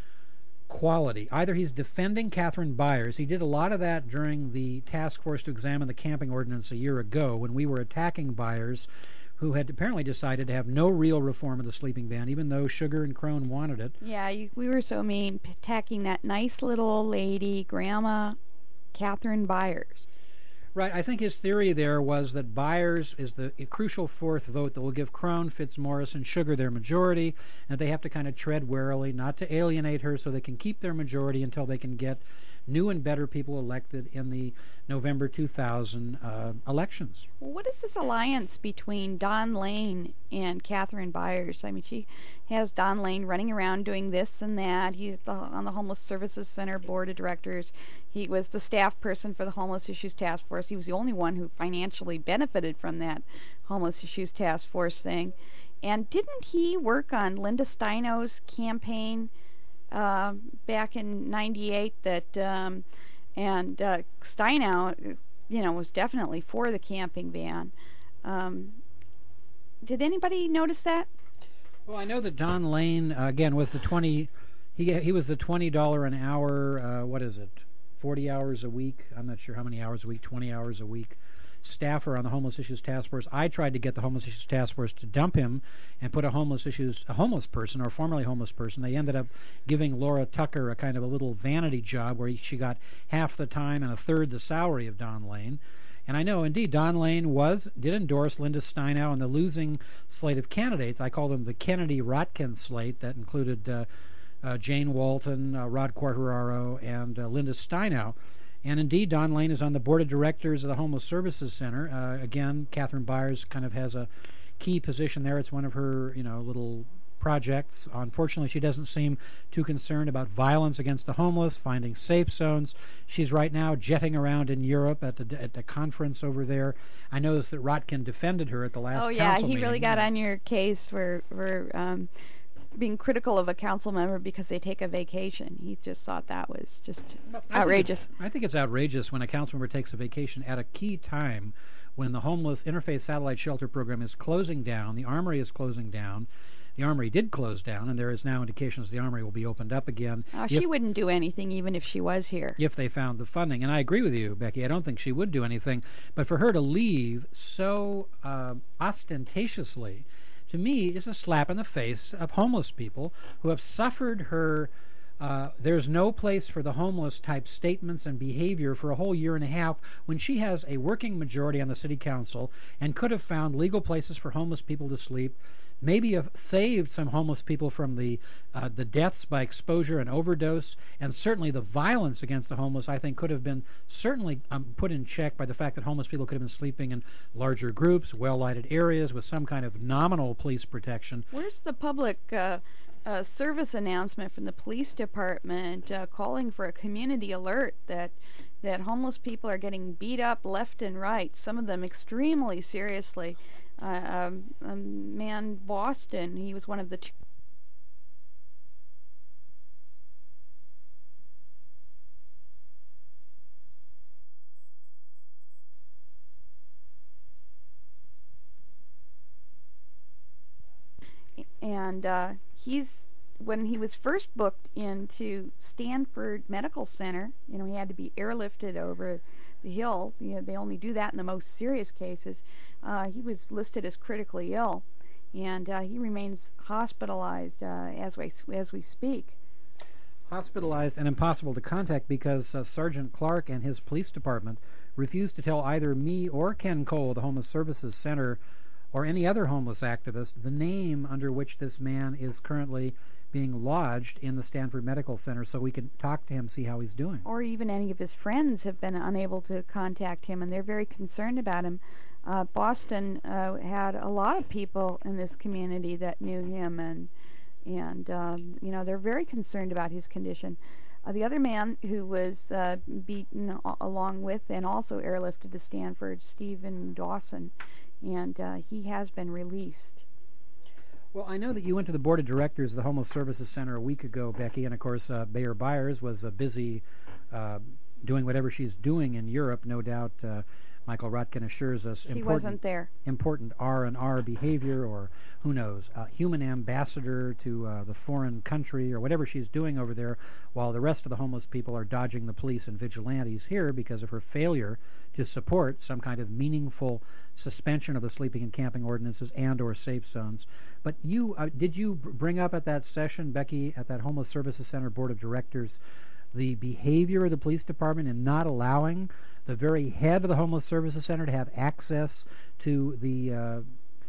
Speaker 3: quality. Either he's defending Catherine Byers. He did a lot of that during the task force to examine the camping ordinance a year ago, when we were attacking Byers, who had apparently decided to have no real reform of the sleeping ban, even though Sugar and Crone wanted it.
Speaker 12: Yeah, you, we were so mean, attacking that nice little old lady, Grandma Catherine Byers.
Speaker 3: Right. I think his theory there was that Byers is the crucial fourth vote that will give Crone, Fitzmaurice, and Sugar their majority, and they have to kind of tread warily, not to alienate her, so they can keep their majority until they can get new and better people elected in the November two thousand uh, elections.
Speaker 12: Well, what is this alliance between Don Lane and Catherine Byers? I mean, she has Don Lane running around doing this and that. He's the, on the Homeless Services Center board of directors. He was the staff person for the Homeless Issues Task Force. He was the only one who financially benefited from that Homeless Issues Task Force thing. And didn't he work on Linda Steino's campaign uh, back in ninety-eight? That um, and uh, Steino, you know, was definitely for the camping ban. Um, did anybody notice that?
Speaker 3: Well, I know that Don Lane uh, again was the twenty. He he was the twenty dollar an hour. Uh, what is it? Forty hours a week. I'm not sure how many hours a week. Twenty hours a week. Staffer on the Homeless Issues Task Force. I tried to get the Homeless Issues Task Force to dump him and put a homeless issues a homeless person or formerly homeless person. They ended up giving Laura Tucker a kind of a little vanity job where he, she got half the time and a third the salary of Don Lane. And I know, indeed, Don Lane was did endorse Linda Steino on the losing slate of candidates. I call them the Kennedy-Rotkin slate that included uh, uh, Jane Walton, uh, Rod Quartararo, and uh, Linda Steino. And indeed, Don Lane is on the board of directors of the Homeless Services Center. Uh, again, Catherine Byers kind of has a key position there. It's one of her, you know, little projects. Unfortunately, she doesn't seem too concerned about violence against the homeless, finding safe zones. She's right now jetting around in Europe at the at the conference over there. I noticed that Rotkin defended her at the last
Speaker 12: oh,
Speaker 3: council
Speaker 12: yeah, he
Speaker 3: meeting.
Speaker 12: really got on your case for for um, being critical of a council member because they take a vacation. He just thought that was just
Speaker 3: I
Speaker 12: outrageous.
Speaker 3: Think I think it's outrageous when a council member takes a vacation at a key time when the homeless interfaith satellite shelter program is closing down, the Armory is closing down. The Armory did close down, and there is now indications the Armory will be opened up again.
Speaker 12: Uh, she wouldn't do anything even if she was here.
Speaker 3: If they found the funding. And I agree with you, Becky. I don't think she would do anything. But for her to leave so uh, ostentatiously, to me, is a slap in the face of homeless people who have suffered her uh, there's no place for the homeless type statements and behavior for a whole year and a half when she has a working majority on the city council and could have found legal places for homeless people to sleep, maybe have saved some homeless people from the uh, the deaths by exposure and overdose, and certainly the violence against the homeless, I think, could have been certainly um, put in check by the fact that homeless people could have been sleeping in larger groups, well-lighted areas with some kind of nominal police protection.
Speaker 12: Where's the public uh, uh, service announcement from the police department uh, calling for a community alert that that homeless people are getting beat up left and right, some of them extremely seriously? Uh, um, a man, Boston, he was one of the two. And uh, he's, when he was first booked into Stanford Medical Center, you know, he had to be airlifted over the hill. You know, they only do that in the most serious cases. Uh, he was listed as critically ill, and uh, he remains hospitalized uh, as we as we speak.
Speaker 3: Hospitalized and impossible to contact because uh, Sergeant Clark and his police department refused to tell either me or Ken Cole, the Homeless Services Center, or any other homeless activist, the name under which this man is currently being lodged in the Stanford Medical Center, so we can talk to him, see how he's doing.
Speaker 12: Or even any of his friends have been unable to contact him, and they're very concerned about him. Uh, Boston uh, had a lot of people in this community that knew him, and and um, you know, they're very concerned about his condition. Uh, the other man who was uh, beaten a- along with and also airlifted to Stanford, Stephen Dawson, and uh, he has been released.
Speaker 3: Well, I know that you went to the board of directors of the Homeless Services Center a week ago, Becky, and of course uh, Bayer Byers was uh, busy uh, doing whatever she's doing in Europe, no doubt. Uh, Michael Rotkin assures us
Speaker 12: He
Speaker 3: important,
Speaker 12: wasn't there.
Speaker 3: important R and R behavior, or who knows, uh, human ambassador to uh, the foreign country, or whatever she's doing over there, while the rest of the homeless people are dodging the police and vigilantes here because of her failure to support some kind of meaningful suspension of the sleeping and camping ordinances and or safe zones. But you, uh, did you bring up at that session, Becky, at that Homeless Services Center Board of Directors, the behavior of the police department in not allowing the very head of the Homeless Services Center to have access to the uh,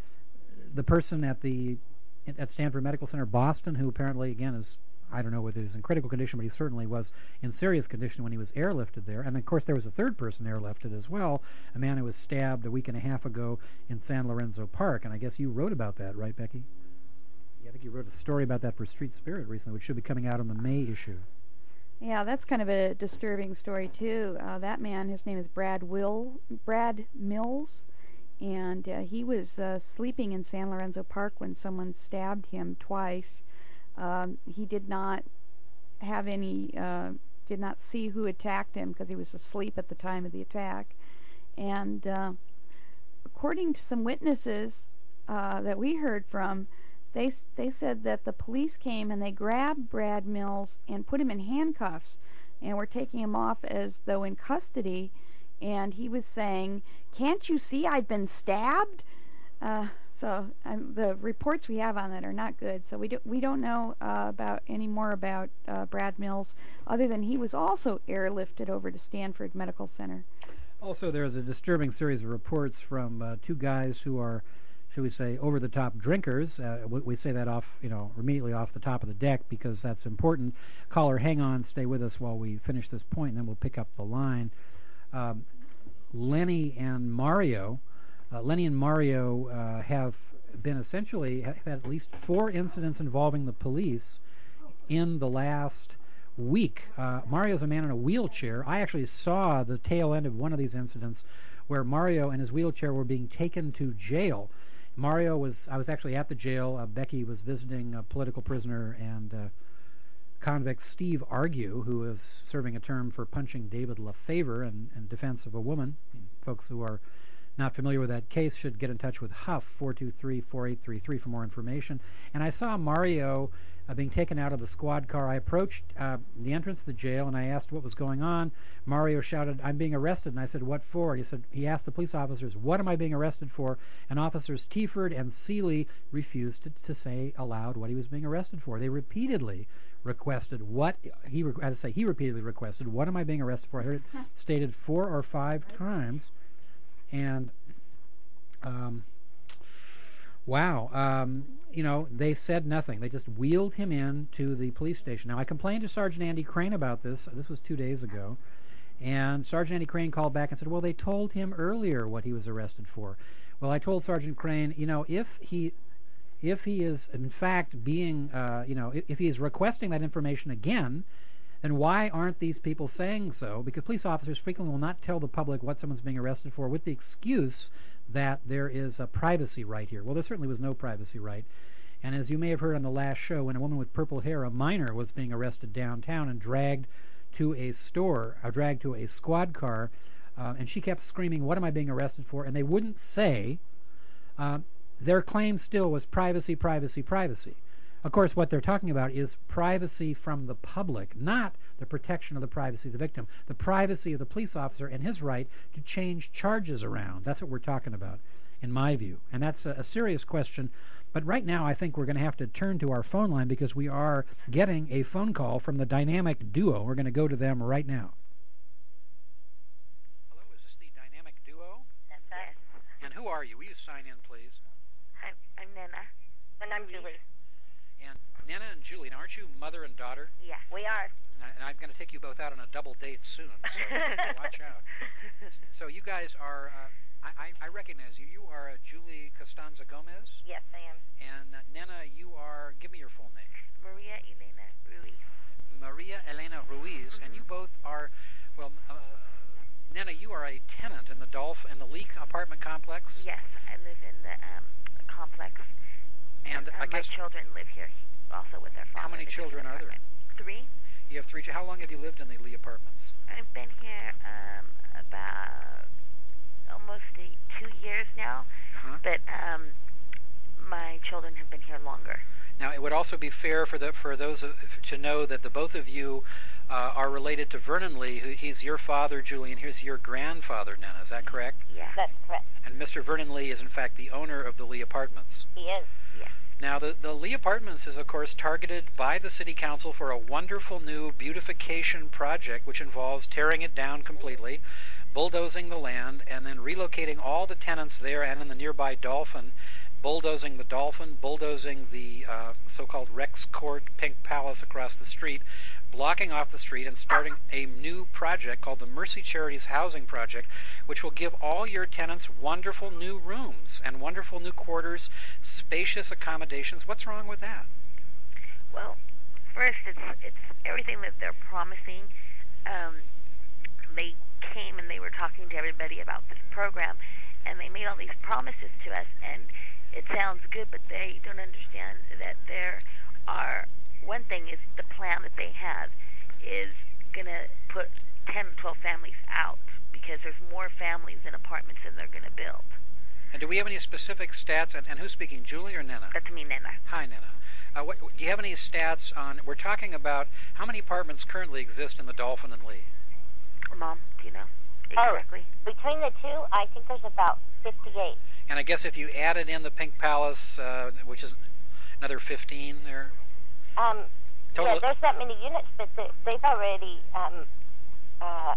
Speaker 3: the person at the at Stanford Medical Center, Boston, who apparently, again, is, I don't know whether he was in critical condition, but he certainly was in serious condition when he was airlifted there. And, of course, there was a third person airlifted as well, a man who was stabbed a week and a half ago in San Lorenzo Park. And I guess you wrote about that, right, Becky? Yeah, I think you wrote a story about that for Street Spirit recently, which should be coming out in the May issue.
Speaker 12: Yeah, that's kind of a disturbing story too. Uh, that man, his name is Brad Will, Brad Mills, and uh, he was uh, sleeping in San Lorenzo Park when someone stabbed him twice. Um, he did not have any, uh, did not see who attacked him because he was asleep at the time of the attack. And uh, according to some witnesses uh, that we heard from, They they said that the police came and they grabbed Brad Mills and put him in handcuffs and were taking him off as though in custody, and he was saying, "Can't you see I've been stabbed?" Uh, so um, the reports we have on that are not good. So we, do, we don't know uh, about any more about uh, Brad Mills, other than he was also airlifted over to Stanford Medical Center.
Speaker 3: Also, there's a disturbing series of reports from uh, two guys who are, should we say, over-the-top drinkers. Uh, we, we say that off, you know, immediately off the top of the deck because that's important. Caller, hang on, stay with us while we finish this point, and then we'll pick up the line. Um, Lenny and Mario, uh, Lenny and Mario uh, have been essentially, have had at least four incidents involving the police in the last week. Uh, Mario's a man in a wheelchair. I actually saw the tail end of one of these incidents where Mario and his wheelchair were being taken to jail. Mario was, I was actually at the jail. Uh, Becky was visiting a political prisoner, and uh, convict Steve Argue, who is serving a term for punching David LaFavor in, in defense of a woman. And folks who are not familiar with that case should get in touch with Huff, four two three, four eight three three, for more information. And I saw Mario uh, being taken out of the squad car. I approached uh, the entrance of the jail, and I asked what was going on. Mario shouted, "I'm being arrested." And I said, "What for?" He said, he asked the police officers, "What am I being arrested for?" And officers Tieford and Seeley refused to, to say aloud what he was being arrested for. They repeatedly requested what he, I had to say, he repeatedly requested, "What am I being arrested for?" I heard it stated four or five times. And, um, wow, um, you know, they said nothing. They just wheeled him in to the police station. Now, I complained to Sergeant Andy Crane about this. This was two days ago. And Sergeant Andy Crane called back and said, well, they told him earlier what he was arrested for. Well, I told Sergeant Crane, you know, if he... if he is, in fact, being, uh, you know, if, if he is requesting that information again, then why aren't these people saying so? Because police officers frequently will not tell the public what someone's being arrested for with the excuse that there is a privacy right here. Well, there certainly was no privacy right. And as you may have heard on the last show, when a woman with purple hair, a minor, was being arrested downtown and dragged to a store, or dragged to a squad car, uh, and she kept screaming, "What am I being arrested for?" And they wouldn't say. Uh, Their claim still was privacy, privacy, privacy. Of course, what they're talking about is privacy from the public, not the protection of the privacy of the victim, the privacy of the police officer and his right to change charges around. That's what we're talking about, in my view. And that's a, a serious question. But right now, I think we're going to have to turn to our phone line because we are getting a phone call from the dynamic duo. We're going to go to them right now. Hello, is this the dynamic duo?
Speaker 15: That's us.
Speaker 3: And who are you? Will you sign in, please?
Speaker 15: I'm, I'm Nina. And I'm Julie.
Speaker 3: And Nina and Julie, now aren't you mother and daughter?
Speaker 15: Yeah, we are.
Speaker 3: And, I, and I'm going to take you both out on a double date soon, so watch out. So you guys are, uh, I, I recognize you. You are uh, Julie Costanza Gomez?
Speaker 15: Yes, I am.
Speaker 3: And uh, Nina, you are, give me your full name.
Speaker 15: Maria Elena Ruiz.
Speaker 3: Maria Elena Ruiz, mm-hmm. And you both are, well, uh, Nina, you are a tenant in the Dolph in the Leak apartment complex?
Speaker 15: Yes, I live in the um, complex.
Speaker 3: And,
Speaker 15: and
Speaker 3: I
Speaker 15: my
Speaker 3: guess
Speaker 15: children live here also with their father.
Speaker 3: How many children are there?
Speaker 15: Three.
Speaker 3: You have three. How long have you lived in the Lee apartments?
Speaker 15: I've been here um, about almost a, two years now, uh-huh. but um, my children have been here longer.
Speaker 3: Now, it would also be fair for the for those of, to know that the both of you uh, are related to Vernon Lee. Who he's your father, Julie, and here's your grandfather, Nana. Is that correct?
Speaker 15: Yeah, that's correct.
Speaker 3: And Mister Vernon Lee is, in fact, the owner of the Lee apartments.
Speaker 15: He is. Yeah.
Speaker 3: Now, the, the Lee Apartments is, of course, targeted by the City Council for a wonderful new beautification project which involves tearing it down completely, bulldozing the land, and then relocating all the tenants there and in the nearby Dolphin, bulldozing the Dolphin, bulldozing the uh, so-called Rex Court Pink Palace across the street, blocking off the street and starting a new project called the Mercy Charities Housing Project, which will give all your tenants wonderful new rooms and wonderful new quarters, spacious accommodations. What's wrong with that?
Speaker 15: Well, first, it's it's everything that they're promising. Um, they came and they were talking to everybody about this program, and they made all these promises to us, and it sounds good, but they don't understand that there are, one thing is the plan that they have is going to put ten, twelve families out because there's more families in apartments than they're going to build.
Speaker 3: And do we have any specific stats? And, and who's speaking, Julie or Nina?
Speaker 15: That's me, Nina.
Speaker 3: Hi, Nina. Uh, what, do you have any stats on, we're talking about how many apartments currently exist in the Dolphin and Lee?
Speaker 15: Mom, do you know exactly?
Speaker 16: Oh, between the two, I think there's about fifty-eight.
Speaker 3: And I guess if you added in the Pink Palace, uh, which is another fifteen there?
Speaker 16: Um,
Speaker 3: Total
Speaker 16: yeah, there's that many units, but they, they've already um, uh,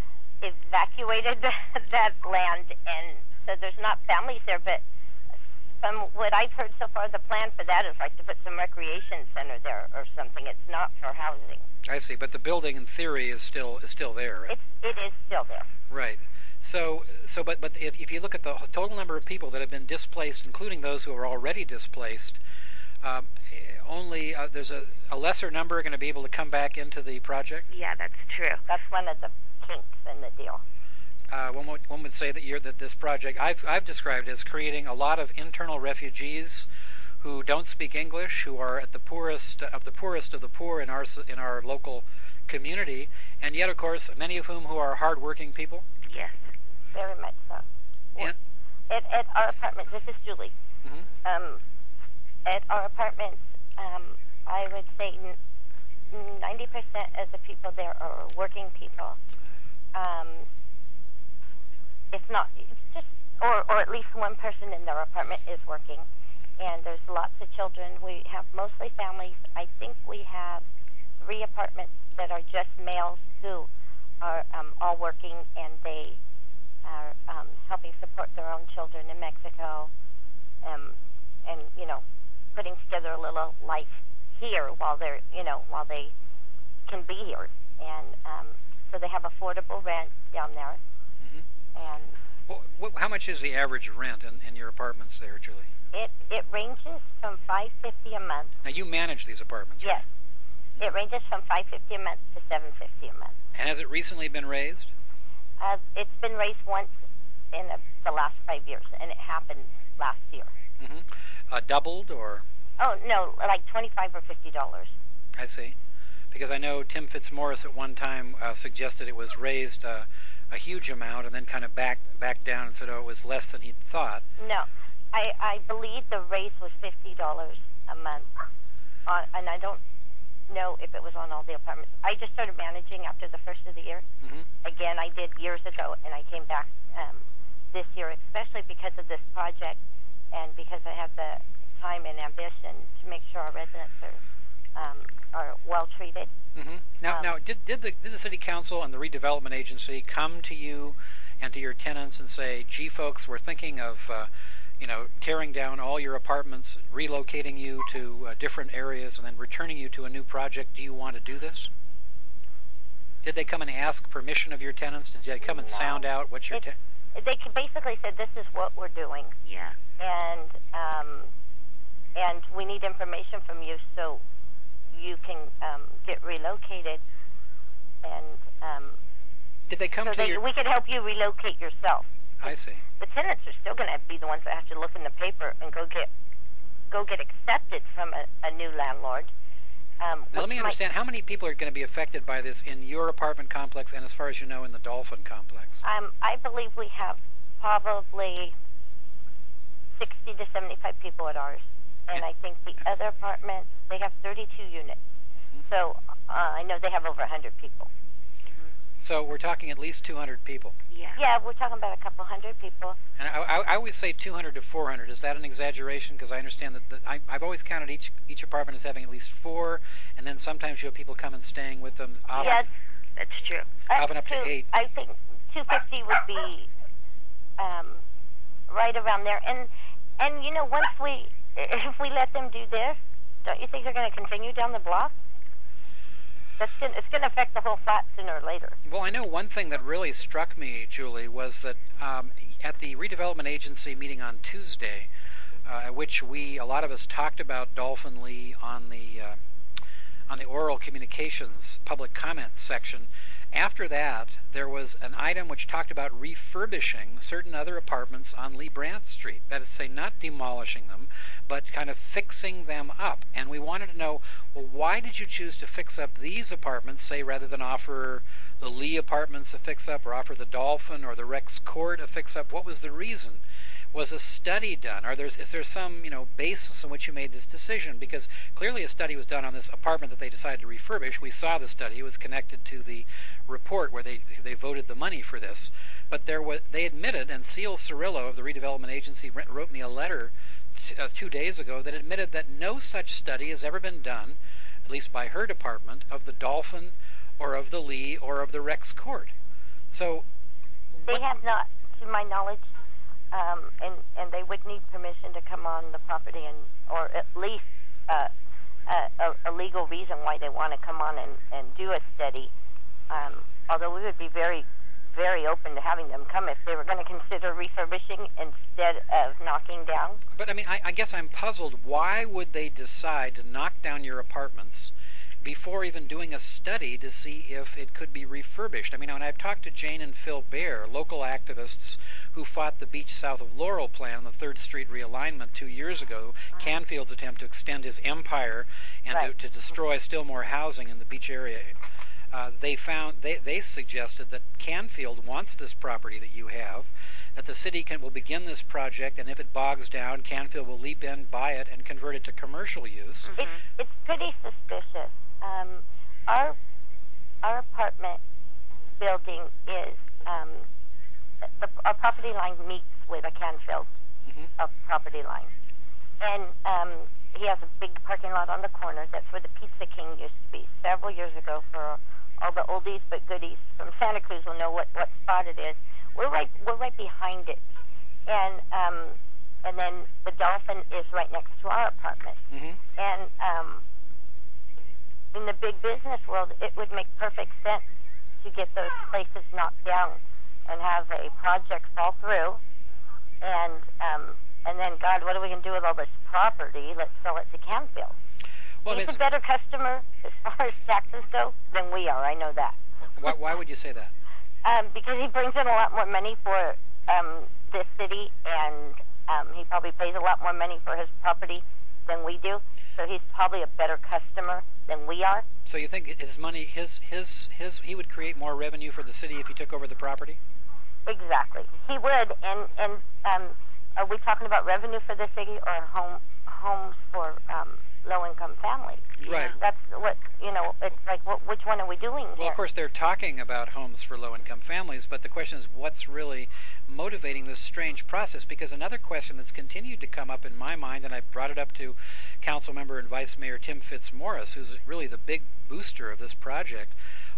Speaker 16: evacuated that land, and so there's not families there, but from what I've heard so far, the plan for that is like to put some recreation center there or something. It's not for housing.
Speaker 3: I see, but the building in theory is still is still there, right?
Speaker 16: It's, it is still there.
Speaker 3: Right. So, so, but, but if, if you look at the total number of people that have been displaced, including those who are already displaced, um, only uh, there's a, a lesser number going to be able to come back into the project?
Speaker 15: Yeah, that's true.
Speaker 16: That's one of the kinks in the deal.
Speaker 17: uh, one would, one would say that you're that this project I've I've described as creating a lot of internal refugees who don't speak English, who are at the poorest of the poorest of the poor in our in our local community, and yet, of course, many of whom who are hardworking people.
Speaker 16: Yes, very much so.
Speaker 17: And
Speaker 16: At, at our apartment, this is Julie.
Speaker 17: Mhm.
Speaker 16: Um, at our apartments, um, I would say ninety percent of the people there are working people. Um, if not, it's just, or, or at least one person in their apartment is working. And there's lots of children. We have mostly families. I think we have three apartments that are just males who are um, all working, and they are um, helping support their own children in Mexico, um, and you know, putting together a little life here while they're, you know, while they can be here, and um, so they have affordable rent down there.
Speaker 17: Mm-hmm.
Speaker 16: And
Speaker 17: well, wh- how much is the average rent in, in your apartments there, Julie?
Speaker 16: it it ranges from five fifty a month.
Speaker 17: Now you manage these apartments,
Speaker 16: Yes,
Speaker 17: right?
Speaker 16: it ranges from five fifty a month to seven fifty a month.
Speaker 17: And has it recently been raised?
Speaker 16: Uh, it's been raised once in the, the last five years, and it happened last year.
Speaker 17: Mm-hmm. Uh, doubled or?
Speaker 16: Oh no, like twenty-five or fifty dollars.
Speaker 17: I see. Because I know Tim Fitzmaurice at one time uh, suggested it was raised uh, a huge amount, and then kind of backed back down and said, oh, it was less than he'd thought.
Speaker 16: No, I I believe the raise was fifty dollars a month, on, and I don't know if it was on all the apartments. I just started managing after the first of the year.
Speaker 17: Mm-hmm.
Speaker 16: Again, I did years ago, and I came back um, this year, especially because of this project, and because I have the time and ambition to make sure our residents are um, are well treated.
Speaker 17: Mm-hmm. Now,
Speaker 16: Um,
Speaker 17: now, did did the did the city council and the redevelopment agency come to you and to your tenants and say, "Gee, folks, we're thinking of, uh, you know, tearing down all your apartments, relocating you to uh, different areas, and then returning you to a new project. Do you want to do this?" Did they come and ask permission of your tenants? Did they come and
Speaker 16: No.
Speaker 17: sound out what your
Speaker 16: It-
Speaker 17: te-
Speaker 16: They c- basically said, "This is what we're doing."
Speaker 15: Yeah.
Speaker 16: And um, and we need information from you so you can um, get relocated, and um,
Speaker 17: Did they come
Speaker 16: so
Speaker 17: to
Speaker 16: that
Speaker 17: your?
Speaker 16: we could help you relocate yourself.
Speaker 17: I see.
Speaker 16: The tenants are still going to be the ones that have to look in the paper and go get go get accepted from a, a new landlord. Um,
Speaker 17: Now, let
Speaker 16: which
Speaker 17: me
Speaker 16: might-
Speaker 17: understand, how many people are going to be affected by this in your apartment complex and, as far as you know, in the Dolphin complex?
Speaker 16: Um, I believe we have probably sixty to seventy-five people at ours, and I think the other apartments, they have thirty-two units. So uh, I know they have over one hundred people.
Speaker 17: So we're talking at least two hundred people.
Speaker 16: Yeah. Yeah, we're talking about a couple hundred people.
Speaker 17: And I, I, I always say two hundred to four hundred. Is that an exaggeration? Because I understand that the, I, I've always counted each each apartment as having at least four, and then sometimes you have people come and staying with them. Often,
Speaker 16: Yes,
Speaker 15: that's true.
Speaker 17: often up to
Speaker 16: two-
Speaker 17: eight.
Speaker 16: I think two fifty would be um, right around there. And and you know, once we if we let them do this, don't you think they're going to continue down the block? That's gonna, it's going to affect the whole flat sooner or later.
Speaker 17: Well, I know one thing that really struck me, Julie, was that um, at the redevelopment agency meeting on Tuesday, uh, at which we, a lot of us, talked about Dolphin Lee on the uh, on the oral communications public comment section. After that, there was an item which talked about refurbishing certain other apartments on Lee Brandt Street. That is to say, not demolishing them, but kind of fixing them up. And we wanted to know, well, why did you choose to fix up these apartments, say, rather than offer the Lee apartments a fix-up, or offer the Dolphin or the Rex Court a fix-up? What was the reason? Was a study done? Are there, is there some, you know, basis on which you made this decision? Because clearly a study was done on this apartment that they decided to refurbish. We saw the study. It was connected to the report where they they voted the money for this. But there was, they admitted, and Cecile Cirillo of the redevelopment agency wrote me a letter t- uh, two days ago that admitted that no such study has ever been done, at least by her department, of the Dolphin or of the Lee or of the Rex Court. So
Speaker 16: They have not, to my knowledge, um, and and they would need permission to come on the property, and or at least uh, a, a, a legal reason why they want to come on and, and do a study. Um, although we would be very, very open to having them come if they were going to consider refurbishing instead of knocking down.
Speaker 17: But I mean, I, I guess I'm puzzled. Why would they decide to knock down your apartments before even doing a study to see if it could be refurbished. I mean, when I've talked to Jane and Phil Baer, local activists who fought the beach south of Laurel plan, the third Street realignment two years ago, uh-huh. Canfield's attempt to extend his empire and right. to, to destroy still more housing in the beach area. Uh, they found they, they suggested that Canfield wants this property that you have, that the city can will begin this project, and if it bogs down, Canfield will leap in, buy it, and convert it to commercial use.
Speaker 16: Mm-hmm. It's, it's pretty suspicious. Um, our our apartment building is um, the, our property line meets with a Canfield mm-hmm. uh, property line, and um, he has a big parking lot on the corner. That's where the Pizza King used to be several years ago. For all the oldies but goodies from Santa Cruz will know what, what spot it is. We're right we're right behind it, and um, and then the Dolphin is right next to our apartment.
Speaker 17: Mm-hmm.
Speaker 16: And um, in the big business world, it would make perfect sense to get those places knocked down and have a project fall through, and um, and then God, what are we going to do with all this property? Let's sell it to Canfield.
Speaker 17: Well,
Speaker 16: He's a better customer as far as taxes go than we are. I know that.
Speaker 17: Why, why would you say that?
Speaker 16: Um, because he brings in a lot more money for um, this city, and um, he probably pays a lot more money for his property than we do. So he's probably a better customer than we are.
Speaker 17: So you think his money, his his his, he would create more revenue for the city if he took over the property?
Speaker 16: Exactly, he would. And and um, are we talking about revenue for the city or home homes for um, low-income families?
Speaker 17: Right.
Speaker 16: That's what, you know, it's like, what, which one are we doing here?
Speaker 17: Well, of course, they're talking about homes for low-income families, but the question is, what's really motivating this strange process? Because another question that's continued to come up in my mind, and I brought it up to Council Member and Vice Mayor Tim Fitzmaurice, who's really the big booster of this project,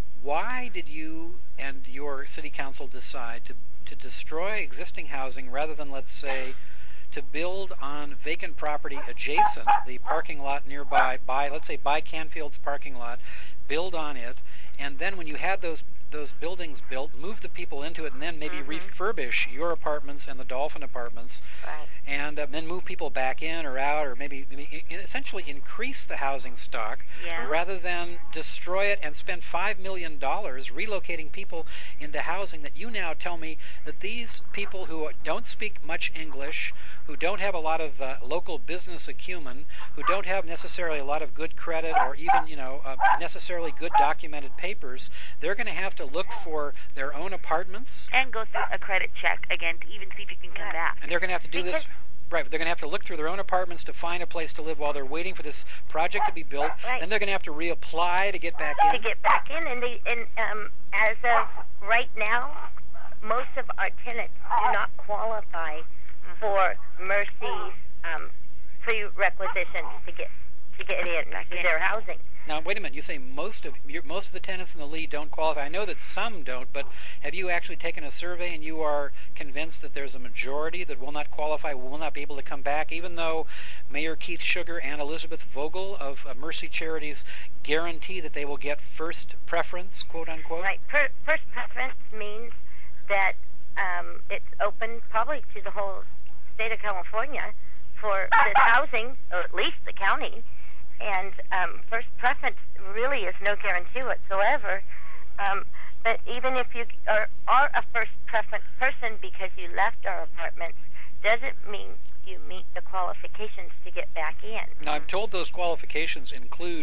Speaker 17: why did you and your city council decide to, to destroy existing housing rather than, let's say, to build on vacant property adjacent, the parking lot nearby, by, let's say, by Canfield's parking lot, build on it, and then when you had those those buildings built, move the people into it, and then maybe mm-hmm. refurbish your apartments and the Dolphin apartments,
Speaker 16: right.
Speaker 17: and uh, then move people back in or out, or maybe, maybe essentially increase the housing stock,
Speaker 16: yeah.
Speaker 17: rather than destroy it and spend five million dollars relocating people into housing that you now tell me that these people who don't speak much English, who don't have a lot of uh, local business acumen, who don't have necessarily a lot of good credit or even, you know, uh, necessarily good documented papers, they're going to have to look for their own apartments.
Speaker 15: And go through a credit check again to even see if you can come back.
Speaker 17: And they're going to have to do
Speaker 15: because
Speaker 17: this, right, they're going to have to look through their own apartments to find a place to live while they're waiting for this project to be built.
Speaker 16: Right.
Speaker 17: Then they're going to have to reapply to get back in.
Speaker 16: To get back in, and, they, and um, as of right now, most of our tenants do not qualify mm-hmm. for Mercy's um, prerequisitions to get to get in
Speaker 15: back
Speaker 16: to
Speaker 15: in.
Speaker 16: their housing.
Speaker 17: Now, wait a minute. You say most of your, most of the tenants in the lead don't qualify. I know that some don't, but have you actually taken a survey and you are convinced that there's a majority that will not qualify, will not be able to come back, even though Mayor Keith Sugar and Elizabeth Vogel of uh, Mercy Charities guarantee that they will get first preference, quote unquote?
Speaker 16: Right. Per- first preference means that um, it's open probably to the whole state of California for this housing, or at least the county. And um, first preference really is no guarantee whatsoever. Um, but even if you are, are a first preference person because you left our apartments, doesn't mean you meet the qualifications to get back in.
Speaker 17: Now, I'm told those qualifications include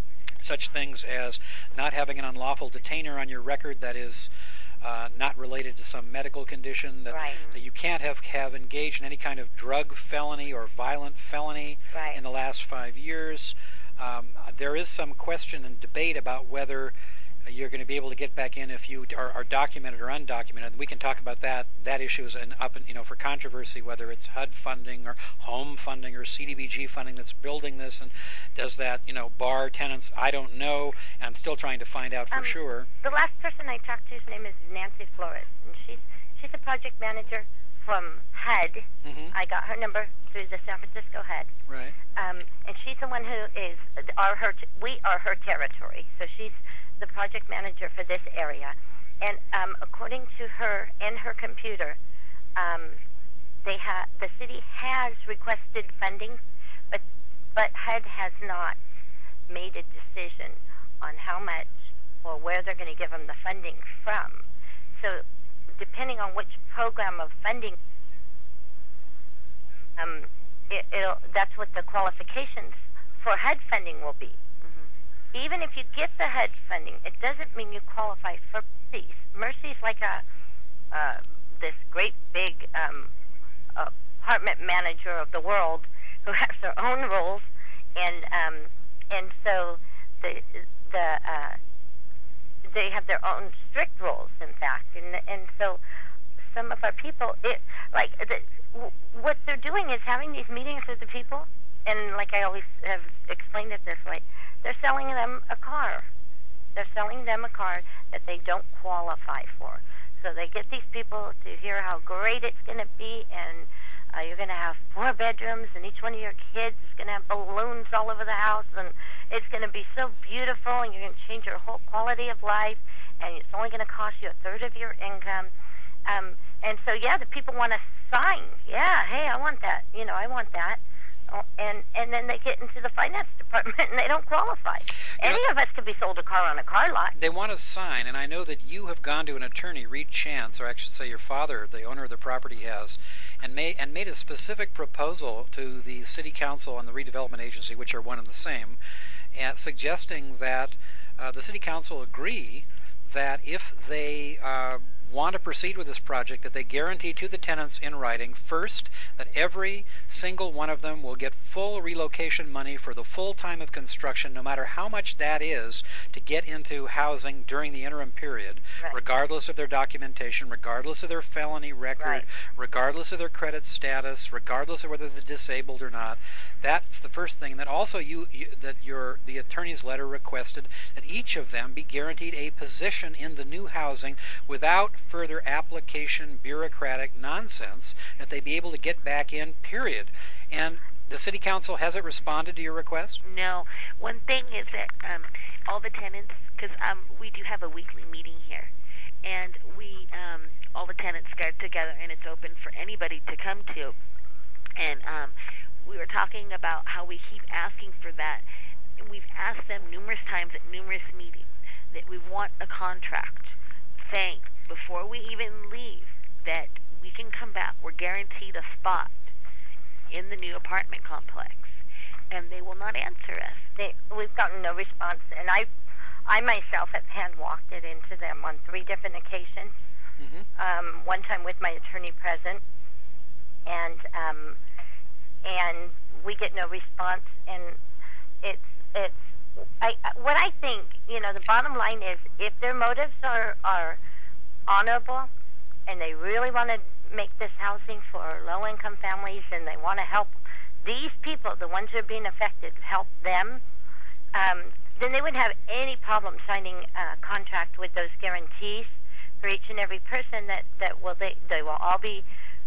Speaker 17: such things as not having an unlawful detainer on your record that is uh, not related to some medical condition, that,
Speaker 16: right.
Speaker 17: that you can't have, have engaged in any kind of drug felony or violent felony
Speaker 16: right.
Speaker 17: in the last five years. Um, there is some question and debate about whether you're going to be able to get back in if you are, are documented or undocumented. We can talk about that. That issue is an up and, you know, for controversy, whether it's H U D funding or home funding or C D B G funding that's building this, and does that, you know, bar tenants? I don't know. I'm still trying to find out for
Speaker 16: um,
Speaker 17: sure.
Speaker 16: The last person I talked to, his name is Nancy Flores, and she's she's a project manager from H U D.
Speaker 17: Mm-hmm.
Speaker 16: I got her number through the San Francisco H U D.
Speaker 17: Right.
Speaker 16: Um, and she's the one who is our her. T- we are her territory, so she's the project manager for this area. And um, according to her and her computer, um, they ha- the city has requested funding, but but H U D has not made a decision on how much or where they're going to give them the funding from. So depending on which program of funding, um, it, it'll, that's what the qualifications for H U D funding will be. Mm-hmm. Even if you get the H U D funding, it doesn't mean you qualify for Mercy's. Mercy's like a uh, this great big um, apartment manager of the world who has their own rules, and um, and so the the uh, they have their own strict rules, in fact, and and so some of our people, it like the, w- what they're doing is having these meetings with the people, and like I always have explained it this way, they're selling them a car. They're selling them a car that they don't qualify for. So they get these people to hear how great it's going to be, and uh, you're going to have four bedrooms, and each one of your kids is going to have balloons all over the house, and it's going to be so beautiful, and you're going to change your whole quality of life, and it's only going to cost you a third of your income. Um, and so, yeah, the people want to sign. Yeah, hey, I want that. You know, I want that. Oh, and and then they get into the finance department and they don't qualify. Any you know, of us could be sold a car on a car lot.
Speaker 17: They want to sign, and I know that you have gone to an attorney, Reed Chance, or I should say your father, the owner of the property, has, and made and made a specific proposal to the City Council and the Redevelopment Agency, which are one and the same, and suggesting that uh, the City Council agree that if they uh, want to proceed with this project, that they guarantee to the tenants in writing, first, that every single one of them will get full relocation money for the full time of construction, no matter how much that is, to get into housing during the interim period, right. regardless of their documentation, regardless of their felony record, right. regardless of their credit status, regardless of whether they're disabled or not. That's the first thing. And then also you, you that your the attorney's letter requested that each of them be guaranteed a position in the new housing without further application bureaucratic nonsense, that they be able to get back in, period. And the City Council hasn't responded to your request?
Speaker 15: No. One thing is that um, all the tenants, because um, we do have a weekly meeting here, and we um, all the tenants get together, and it's open for anybody to come to. And um, we were talking about how we keep asking for that. And we've asked them numerous times at numerous meetings that we want a contract saying before we even leave that we can come back. We're guaranteed a spot in the new apartment complex, and they will not answer us.
Speaker 16: They, we've gotten no response, and I, I myself have hand-walked it into them on three different occasions. Mm-hmm. Um, one time with my attorney present, and um, and we get no response. And it's it's I, what I think. You know, the bottom line is, if their motives are are honorable, and they really want to make this housing for low-income families, and they want to help these people, the ones that are being affected, help them, um, then they wouldn't have any problem signing a contract with those guarantees for each and every person that, that will they, they will all be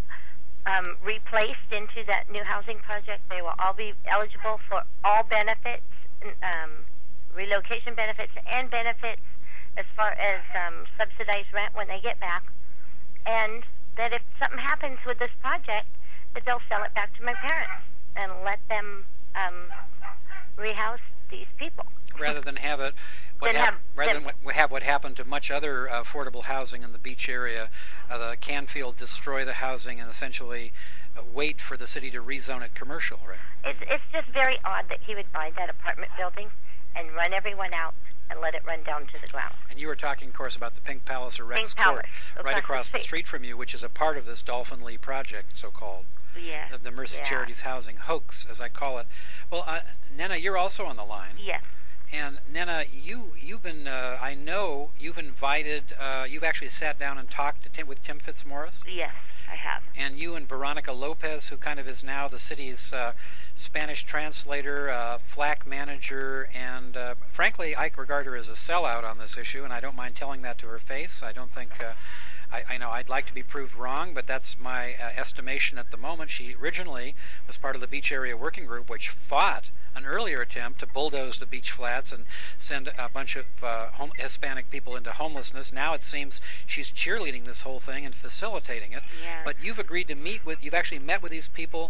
Speaker 16: um, replaced into that new housing project. They will all be eligible for all benefits, um, relocation benefits, and benefits as far as um, subsidized rent when they get back. And that if something happens with this project, that they'll sell it back to my parents and let them um, rehouse these people.
Speaker 17: Rather than have it, what hap- have, rather than what, have what happened to much other uh, affordable housing in the beach area, uh, the Canfield destroy the housing and essentially uh, wait for the city to rezone it commercial, right?
Speaker 16: It's, it's just very odd that he would buy that apartment building and run everyone out and let it run down to the ground.
Speaker 17: And you were talking, of course, about the Pink Palace or Rex
Speaker 16: Pink
Speaker 17: Court,
Speaker 16: Palace,
Speaker 17: right across the street from you, which is a part of this Dolphin Lee project, so-called.
Speaker 15: Yeah.
Speaker 17: The, the Mercy
Speaker 15: yeah.
Speaker 17: Charities Housing hoax, as I call it. Well, uh, Nena, you're also on the line.
Speaker 15: Yes.
Speaker 17: And Nena, you you've been uh, I know you've invited uh, you've actually sat down and talked to Tim, with Tim Fitzmaurice.
Speaker 15: Yes, I have.
Speaker 17: And you and Veronica Lopez, who kind of is now the city's uh, Spanish translator, uh, FLAC manager, and uh, frankly, I regard her as a sellout on this issue, and I don't mind telling that to her face. I don't think. Uh, I, I know I'd like to be proved wrong, but that's my uh, estimation at the moment. She originally was part of the Beach Area Working Group, which fought an earlier attempt to bulldoze the beach flats and send a bunch of uh, home, Hispanic people into homelessness. Now it seems she's cheerleading this whole thing and facilitating it.
Speaker 15: Yeah.
Speaker 17: But you've agreed to meet with, you've actually met with these people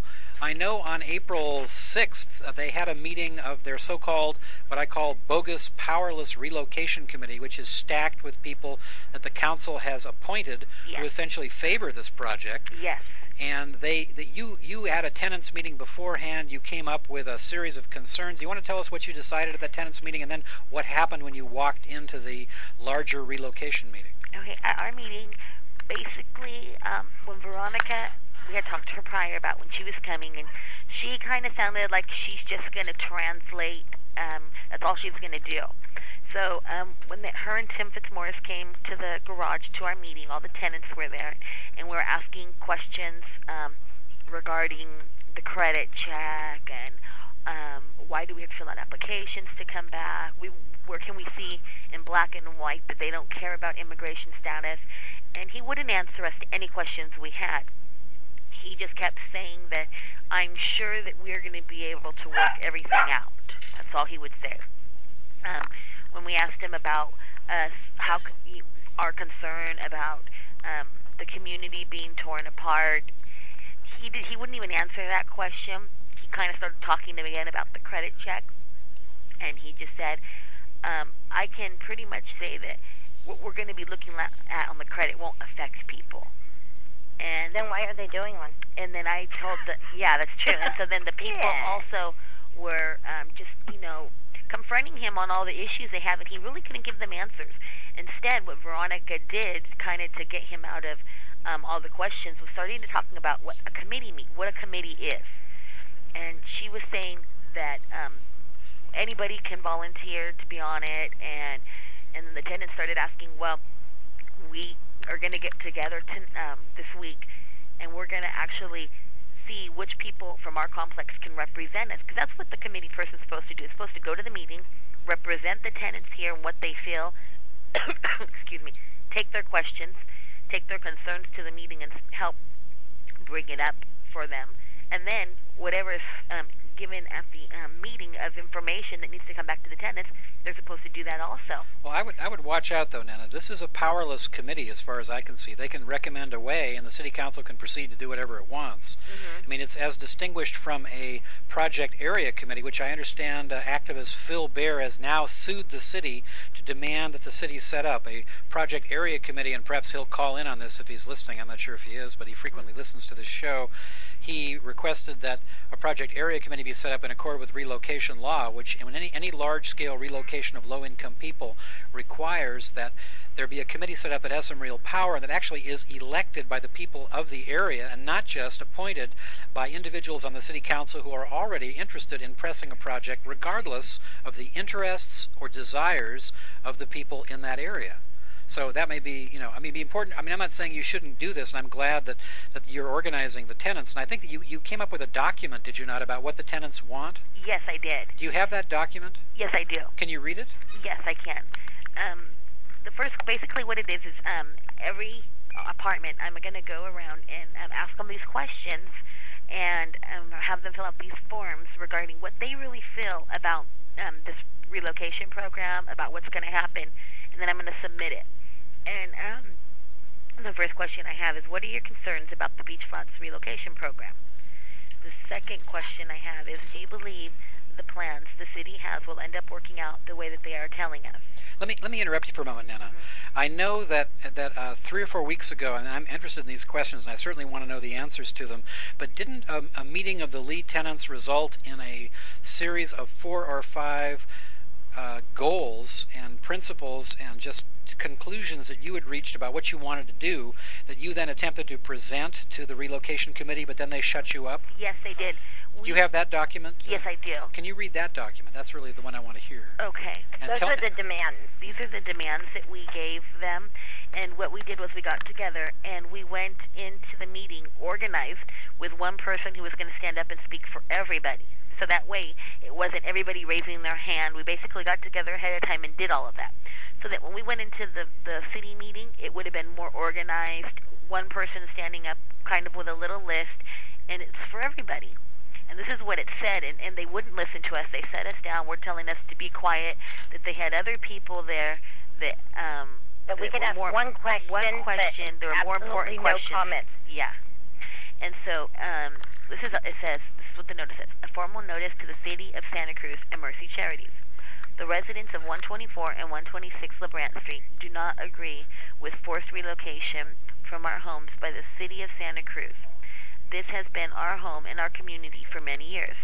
Speaker 17: I know on April sixth uh, they had a meeting of their so-called, what I call bogus powerless relocation committee, which is stacked with people that the council has appointed
Speaker 15: Yes.
Speaker 17: to essentially favor this project.
Speaker 15: Yes.
Speaker 17: And they, the, you, you had a tenants meeting beforehand. You came up with a series of concerns. You want to tell us what you decided at that tenants meeting, and then what happened when you walked into the larger relocation meeting?
Speaker 15: Okay, at our meeting, basically, um, when Veronica, we had talked to her prior about when she was coming, and she kind of sounded like she's just going to translate. Um, that's all she's going to do. So um, when the, her and Tim Fitzmaurice came to the garage to our meeting, all the tenants were there, and we were asking questions um, regarding the credit check and um, why do we have to fill out applications to come back? We, where can we see in black and white that they don't care about immigration status? And he wouldn't answer us to any questions we had. He just kept saying that I'm sure that we're going to be able to work everything out. That's all he would say. Um, when we asked him about us, how c- our concern about um, the community being torn apart, he did, he wouldn't even answer that question. He kind of started talking to me again about the credit check, and he just said, um, I can pretty much say that what we're going to be looking at on the credit won't affect people. And
Speaker 16: then why are they doing one?
Speaker 15: And then I told the, yeah, that's true. And so then the people
Speaker 16: Yeah.
Speaker 15: also were um, just, you know, confronting him on all the issues they have, and he really couldn't give them answers. Instead, what Veronica did, kind of to get him out of um, all the questions, was starting to talking about what a committee meet, what a committee is. And she was saying that um, anybody can volunteer to be on it, and and then the tenants started asking, well, we are going to get together to, um, this week, and we're going to actually see which people from our complex can represent us, because that's what the committee person is supposed to do. It's supposed to go to the meeting, represent the tenants here and what they feel, excuse me, take their questions, take their concerns to the meeting and help bring it up for them, and then whatever is um, given at the um, meeting of information that needs to come back to the tenants, they're supposed to do that also.
Speaker 17: Well, I would I would watch out, though, Nana. This is a powerless committee as far as I can see. They can recommend a way, and the city council can proceed to do whatever it wants.
Speaker 15: Mm-hmm.
Speaker 17: I mean, it's as distinguished from a project area committee, which I understand uh, activist Phil Baer has now sued the city to demand that the city set up a project area committee, and perhaps he'll call in on this if he's listening. I'm not sure if he is, but he frequently mm-hmm. listens to this show. He requested that a project area committee be set up in accord with relocation law, which in any, any large-scale relocation of low-income people requires that there be a committee set up that has some real power and that actually is elected by the people of the area and not just appointed by individuals on the city council who are already interested in pressing a project regardless of the interests or desires of the people in that area. So that may be, you know, I mean, be important. I mean, I'm not saying you shouldn't do this, and I'm glad that, that you're organizing the tenants. And I think that you, you came up with a document, did you not, about what the tenants want?
Speaker 15: Yes, I did.
Speaker 17: Do you have that document?
Speaker 15: Yes, I do.
Speaker 17: Can you read it?
Speaker 15: Yes, I can. Um, the first, basically what it is, is um, every apartment, I'm going to go around and um, ask them these questions and um, have them fill out these forms regarding what they really feel about um, this relocation program, about what's going to happen, and then I'm going to submit it. And um, the first question I have is, what are your concerns about the Beach Flats relocation program? The second question I have is, do you believe the plans the city has will end up working out the way that they are telling us?
Speaker 17: Let me let me interrupt you for a moment, Nana. Mm-hmm. I know that that uh, three or four weeks ago, and I'm interested in these questions, and I certainly want to know the answers to them, but didn't a, a meeting of the lead tenants result in a series of four or five uh, goals and principles and just conclusions that you had reached about what you wanted to do that you then attempted to present to the relocation committee, but then they shut you up?
Speaker 15: Yes, they did.
Speaker 17: Do you have that document?
Speaker 15: Yes, I do.
Speaker 17: Can you read that document? That's really the one I want to hear.
Speaker 15: Okay.
Speaker 17: And
Speaker 15: Those
Speaker 17: tell
Speaker 15: are the demands. These are the demands that we gave them. And what we did was we got together and we went into the meeting organized with one person who was going to stand up and speak for everybody. So that way it wasn't everybody raising their hand. We basically got together ahead of time and did all of that. So that when we went into the, the city meeting, it would have been more organized, one person standing up kind of with a little list, and it's for everybody. And this is what it said, and, and they wouldn't listen to us. They set us down. We're telling us to be quiet, that they had other people there that... Um,
Speaker 16: that we
Speaker 15: that
Speaker 16: could ask
Speaker 15: more,
Speaker 16: one question,
Speaker 15: one question. There were more important
Speaker 16: no
Speaker 15: questions.
Speaker 16: comments.
Speaker 15: Yeah. And so um, this is, it says, is what the notice says. A formal notice to the City of Santa Cruz and Mercy Charities. The residents of one twenty-four and one twenty-six LeBrant Street do not agree with forced relocation from our homes by the City of Santa Cruz. This has been our home and our community for many years.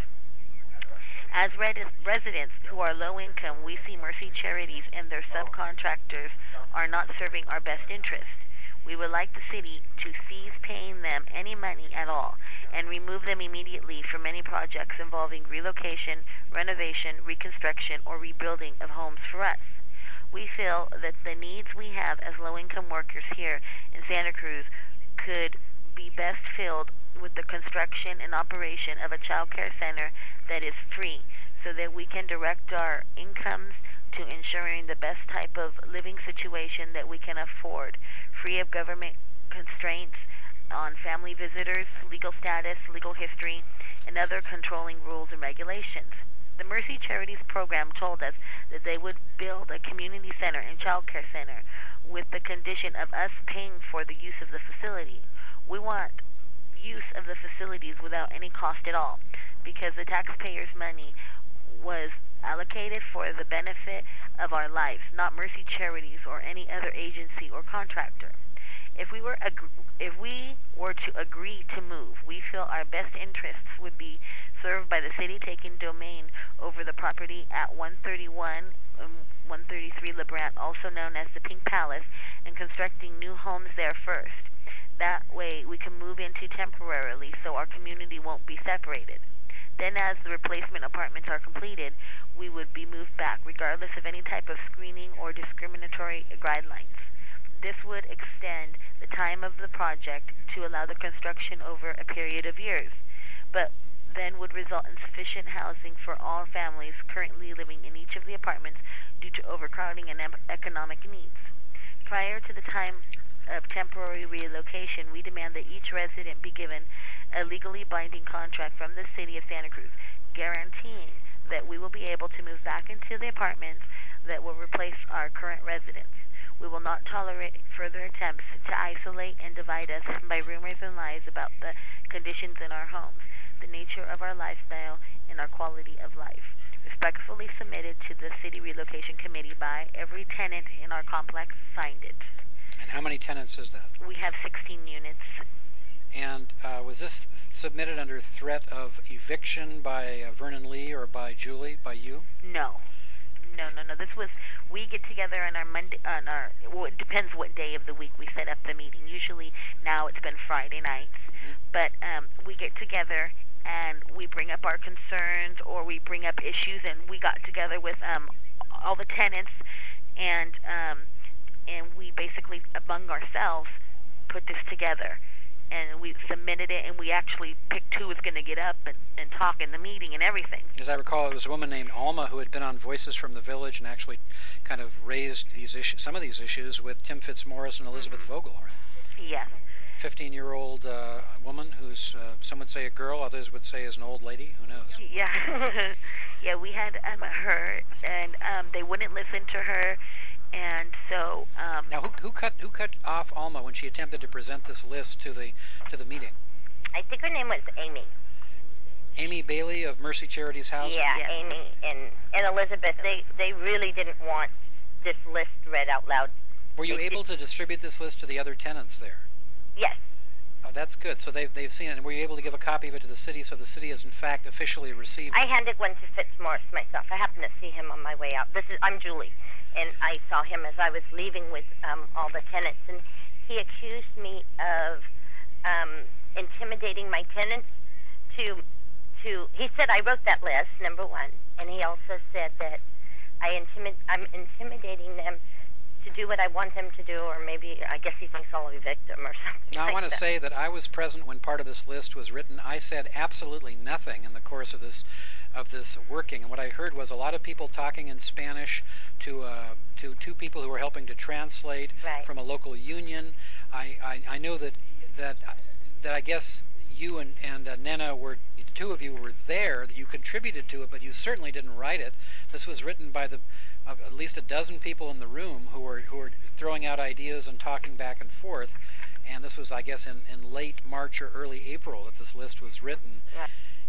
Speaker 15: As res- residents who are low income, we see Mercy Charities and their subcontractors are not serving our best interest. We would like the city to cease paying them any money at all and remove them immediately from any projects involving relocation, renovation, reconstruction, or rebuilding of homes for us. We feel that the needs we have as low-income workers here in Santa Cruz could be best filled with the construction and operation of a child care center that is free, so that we can direct our incomes to ensuring the best type of living situation that we can afford, free of government constraints on family visitors, legal status, legal history, and other controlling rules and regulations. The Mercy Charities program told us that they would build a community center and child care center with the condition of us paying for the use of the facility. We want use of the facilities without any cost at all, because the taxpayers' money was allocated for the benefit of our lives, not Mercy Charities or any other agency or contractor. If we were ag- if we were to agree to move, we feel our best interests would be served by the city taking domain over the property at one thirty-one and one thirty-three LeBrant, also known as the Pink Palace, and constructing new homes there first. That way we can move into temporarily so our community won't be separated. Then as the replacement apartments are completed, we would be moved back, regardless of any type of screening or discriminatory guidelines. This would extend the time of the project to allow the construction over a period of years, but then would result in sufficient housing for all families currently living in each of the apartments due to overcrowding and em- economic needs. Prior to the time of temporary relocation, we demand that each resident be given a legally binding contract from the City of Santa Cruz, guaranteeing that we will be able to move back into the apartments that will replace our current residents. We will not tolerate further attempts to isolate and divide us by rumors and lies about the conditions in our homes, the nature of our lifestyle, and our quality of life. Respectfully submitted to the City Relocation Committee by every tenant in our complex signed it.
Speaker 17: And how many tenants is that?
Speaker 15: We have sixteen units.
Speaker 17: And uh, was this submitted under threat of eviction by uh, Vernon Lee or by Julie, by you?
Speaker 15: No. No, no, no. This was, we get together on our Monday, on our, well, it depends what day of the week we set up the meeting. Usually now it's been Friday nights. Mm-hmm. But um, we get together and we bring up our concerns or we bring up issues, and we got together with um, all the tenants, and um, and we basically, among ourselves, put this together. And we submitted it, and we actually picked who was going to get up and, and talk in the meeting and everything.
Speaker 17: As I recall, it was a woman named Alma who had been on Voices from the Village and actually kind of raised these issues, some of these issues with Tim Fitzmaurice and Elizabeth mm-hmm. Vogel, right?
Speaker 15: Yes.
Speaker 17: fifteen-year-old uh, woman who's, uh, some would say a girl, others would say is an old lady. Who knows?
Speaker 15: Yeah. Yeah, we had um, her, and um, they wouldn't listen to her. And so um,
Speaker 17: now, who, who cut who cut off Alma when she attempted to present this list to the to the meeting?
Speaker 16: I think her name was Amy.
Speaker 17: Amy Bailey of Mercy Charities House.
Speaker 16: Yeah, yeah. Amy and and Elizabeth. They they really didn't want this list read out loud.
Speaker 17: Were you
Speaker 16: they
Speaker 17: able
Speaker 16: did.
Speaker 17: to distribute this list to the other tenants there?
Speaker 16: Yes.
Speaker 17: Oh, that's good. So they've they've seen it, and were you able to give a copy of it to the city, so the city has in fact officially received it?
Speaker 16: I handed one to Fitzmaurice myself. I happened to see him on my way out. This is I'm Julie. And I saw him as I was leaving with um, all the tenants, and he accused me of um, intimidating my tenants to, to, he said I wrote that list, number one, and he also said that I intimid, I'm intimidating them to do what I want them to do, or maybe, I guess he thinks I'll evict them or something
Speaker 17: Now,
Speaker 16: like
Speaker 17: I want to
Speaker 16: that.
Speaker 17: say that I was present when part of this list was written. I said absolutely nothing in the course of this of this working, and what I heard was a lot of people talking in Spanish to uh, to two people who were helping to translate
Speaker 16: right.
Speaker 17: from a local union. I, I, I know that that that I guess you and and uh, Nena were the two of you were there. That you contributed to it, but you certainly didn't write it. This was written by the of at least a dozen people in the room who were who were throwing out ideas and talking back and forth. And this was, I guess, in, in late March or early April that this list was written.
Speaker 16: Right.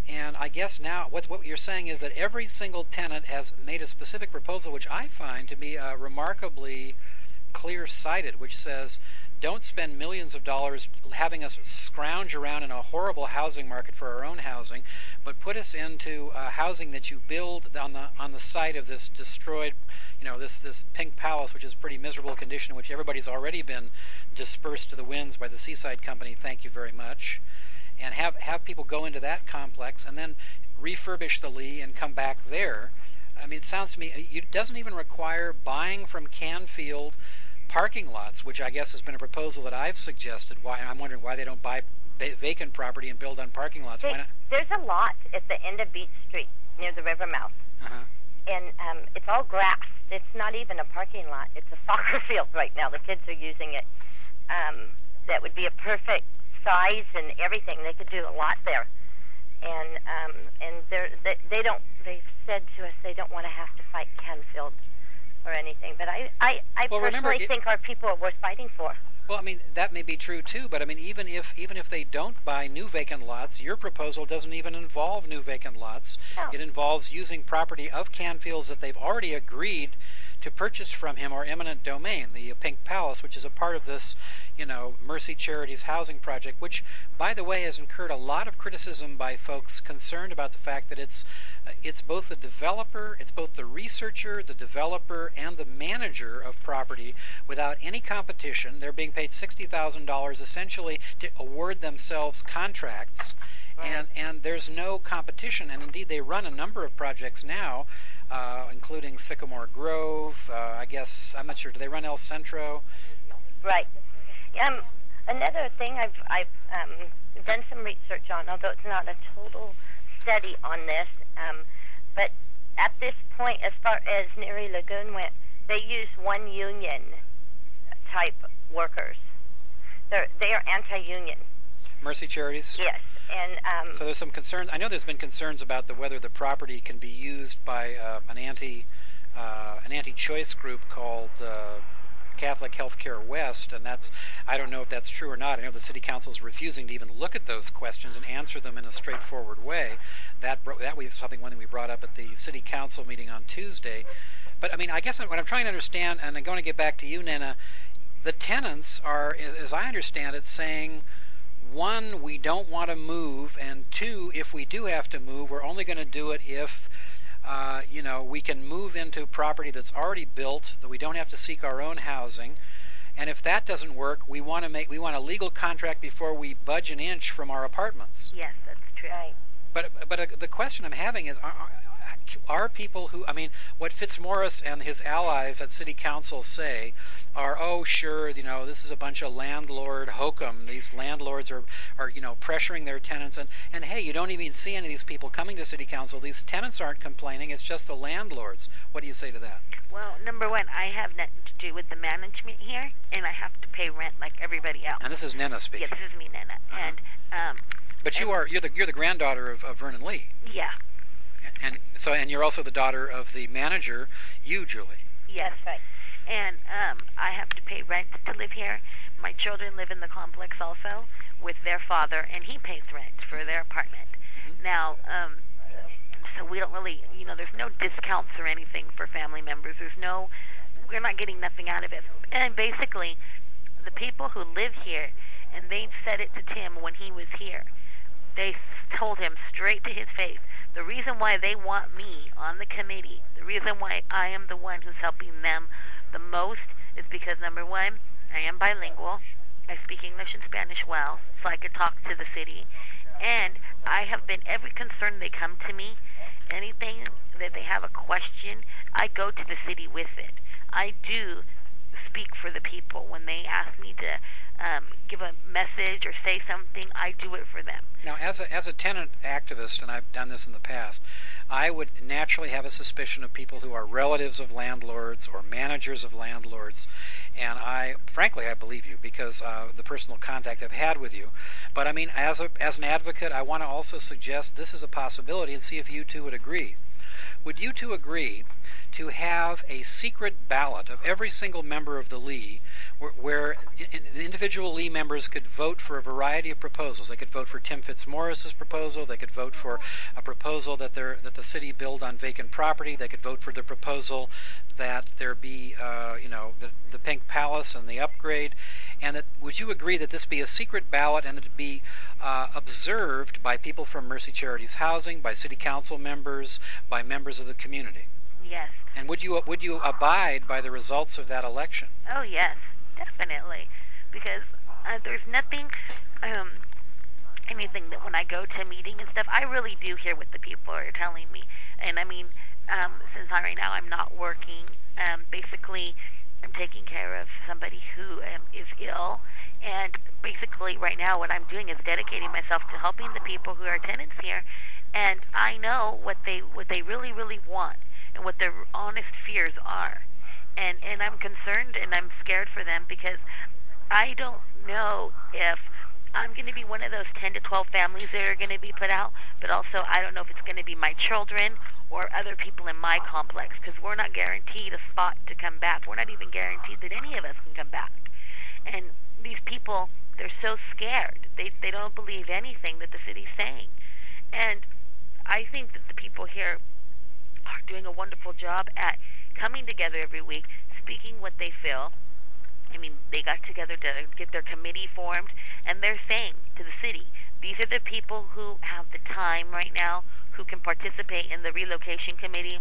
Speaker 17: And I guess now what, what you're saying is that every single tenant has made a specific proposal, which I find to be uh, remarkably clear-sighted, which says, don't spend millions of dollars having us scrounge around in a horrible housing market for our own housing, but put us into uh, housing that you build on the on the site of this destroyed, you know, this this Pink Palace, which is pretty miserable condition, which everybody's already been dispersed to the winds by the Seaside Company. Thank you very much. And have have people go into that complex and then refurbish the Lee and come back there. I mean, it sounds to me it doesn't even require buying from Canfield parking lots, which I guess has been a proposal that I've suggested. Why I'm wondering why they don't buy va- vacant property and build on parking lots.
Speaker 16: They,
Speaker 17: why not?
Speaker 16: There's a lot at the end of Beach Street near the river mouth,
Speaker 17: Uh-huh.
Speaker 16: and um, it's all grass. It's not even a parking lot. It's a soccer field right now. The kids are using it. Um, that would be a perfect size and everything. They could do a lot there, and um, and they're, they they don't. They've said to us they don't want to have to fight Canfield or anything. But I I, I
Speaker 17: Well, remember,
Speaker 16: personally
Speaker 17: it-
Speaker 16: think our people are worth fighting for.
Speaker 17: Well, I mean, that may be true too, but I mean, even if even if they don't buy new vacant lots, your proposal doesn't even involve new vacant lots.
Speaker 16: No.
Speaker 17: It involves using property of Canfield's that they've already agreed to purchase from him or eminent domain, the Pink Palace, which is a part of this, you know, Mercy Charities housing project, which, by the way, has incurred a lot of criticism by folks concerned about the fact that it's uh, it's both the developer, it's both the researcher, the developer, and the manager of property without any competition. They're being paid sixty thousand dollars essentially to award themselves contracts, and and there's no competition. And indeed, they run a number of projects now, uh, including Sycamore Grove. Uh, I guess I'm not sure. Do they run El Centro?
Speaker 16: Right. Um, another thing I've I've um, done some research on, although it's not a total study on this, um, but at this point, as far as Neary Lagoon went, they use one union type workers. They're they are anti-union.
Speaker 17: Mercy Charities?
Speaker 16: Yes, and um,
Speaker 17: So there's some concerns. I know there's been concerns about the whether the property can be used by uh, an anti uh, an anti-choice group called uh, Catholic Healthcare West, and that's I don't know if that's true or not. I know the city council is refusing to even look at those questions and answer them in a straightforward way. That bro- that was something one that we brought up at the city council meeting on Tuesday. But I mean, I guess what I'm trying to understand, and I'm going to get back to you, Nana. The tenants are, as I understand it, saying, one, we don't want to move, and two, if we do have to move, we're only going to do it if, uh, you know, we can move into property that's already built, that we don't have to seek our own housing. And if that doesn't work, we want to make, we want a legal contract before we budge an inch from our apartments.
Speaker 15: Yes, that's true.
Speaker 16: Right.
Speaker 17: But but uh, the question I'm having is, are, are people who, I mean, what Fitzmaurice and his allies at city council say are, oh, sure, you know, this is a bunch of landlord hokum. These landlords are, are you know, pressuring their tenants. And, and, hey, you don't even see any of these people coming to city council. These tenants aren't complaining. It's just the landlords. What do you say to that?
Speaker 15: Well, number one, I have nothing to do with the management here, and I have to pay rent like everybody else.
Speaker 17: And this is Nana speaking.
Speaker 15: Yeah, this is me, Nana.
Speaker 17: Uh-huh.
Speaker 15: And, um...
Speaker 17: But you
Speaker 15: and,
Speaker 17: are, you're the, you're the granddaughter of, of Vernon Lee.
Speaker 15: Yeah.
Speaker 17: And so, and you're also the daughter of the manager, you, Julie.
Speaker 15: Yes.
Speaker 16: Right.
Speaker 15: And um, I have to pay rent to live here. My children live in the complex also with their father, and he pays rent for their apartment.
Speaker 17: Mm-hmm.
Speaker 15: Now, um, so we don't really, you know, there's no discounts or anything for family members. There's no, we're not getting nothing out of it. And basically, the people who live here, and they said it to Tim when he was here, they told him straight to his face, the reason why they want me on the committee, the reason why I am the one who's helping them the most is because, number one, I am bilingual. I speak English and Spanish well, so I could talk to the city. And I have been, every concern they come to me, anything that they have a question, I go to the city with it. I do speak for the people. When they ask me to um, give a message or say something, I do it for them.
Speaker 17: Now, as a, as a tenant activist, and I've done this in the past, I would naturally have a suspicion of people who are relatives of landlords or managers of landlords, and I, frankly, I believe you because uh, the personal contact I've had with you. But I mean, as a as an advocate, I want to also suggest this is a possibility and see if you two would agree. Would you two agree to have a secret ballot of every single member of the Lee, where, where in, the individual Lee members could vote for a variety of proposals. They could vote for Tim Fitzmaurice's proposal. They could vote for a proposal that there that the city build on vacant property. They could vote for the proposal that there be, uh, you know, the, the Pink Palace and the upgrade. And that, would you agree that this be a secret ballot and that it be uh, observed by people from Mercy Charities Housing, by city council members, by members of the community?
Speaker 15: Yes.
Speaker 17: And would you would you abide by the results of that election?
Speaker 15: Oh yes, definitely, because uh, there's nothing, um, anything that when I go to a meeting and stuff, I really do hear what the people are telling me. And I mean, um, since I, right now I'm not working, um, basically I'm taking care of somebody who um, is ill, and basically right now what I'm doing is dedicating myself to helping the people who are tenants here, and I know what they what they really really want and what their honest fears are, and and I'm concerned and I'm scared for them, because I don't know if I'm going to be one of those ten to twelve families that are going to be put out, but also I don't know if it's going to be my children or other people in my complex, because we're not guaranteed a spot to come back. We're not even guaranteed that any of us can come back. And these people, they're so scared. They they don't believe anything that the city's saying. And I think that the people here are doing a wonderful job at coming together every week, speaking what they feel. I mean, they got together to get their committee formed, and they're saying to the city, these are the people who have the time right now, who can participate in the relocation committee,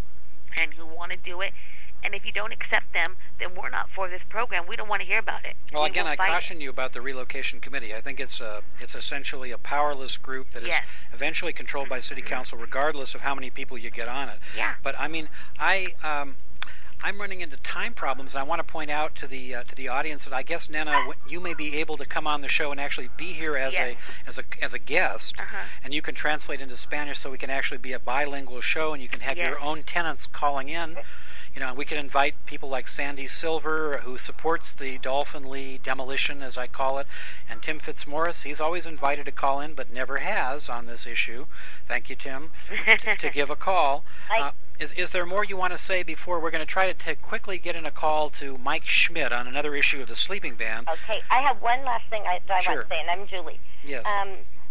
Speaker 15: and who want to do it. And if you don't accept them, then we're not for this program. We don't want to hear about it.
Speaker 17: Well,
Speaker 15: we
Speaker 17: again, I caution you about the relocation committee. I think it's a, it's essentially a powerless group that
Speaker 15: yes.
Speaker 17: is eventually controlled by city council, regardless of how many people you get on it.
Speaker 15: Yeah.
Speaker 17: But I mean, I. Um, I'm running into time problems. I want to point out to the uh, to the audience that I guess, Nena, you may be able to come on the show and actually be here as
Speaker 15: yes.
Speaker 17: a as a as a guest,
Speaker 15: uh-huh.
Speaker 17: and you can translate into Spanish, so we can actually be a bilingual show, and you can have
Speaker 15: yes.
Speaker 17: your own tenants calling in. You know, we can invite people like Sandy Silver, who supports the Dolphin Lee demolition, as I call it, and Tim Fitzmaurice. He's always invited to call in, but never has on this issue. Thank you, Tim, to, to give a call. Uh, Is is there more you want to say before we're going to try to t- quickly get in a call to Mike Schmidt on another issue of the sleeping ban?
Speaker 16: Okay, I have one last thing I, that I
Speaker 17: sure.
Speaker 16: want to say, and I'm Julie.
Speaker 17: Yes.
Speaker 16: Um,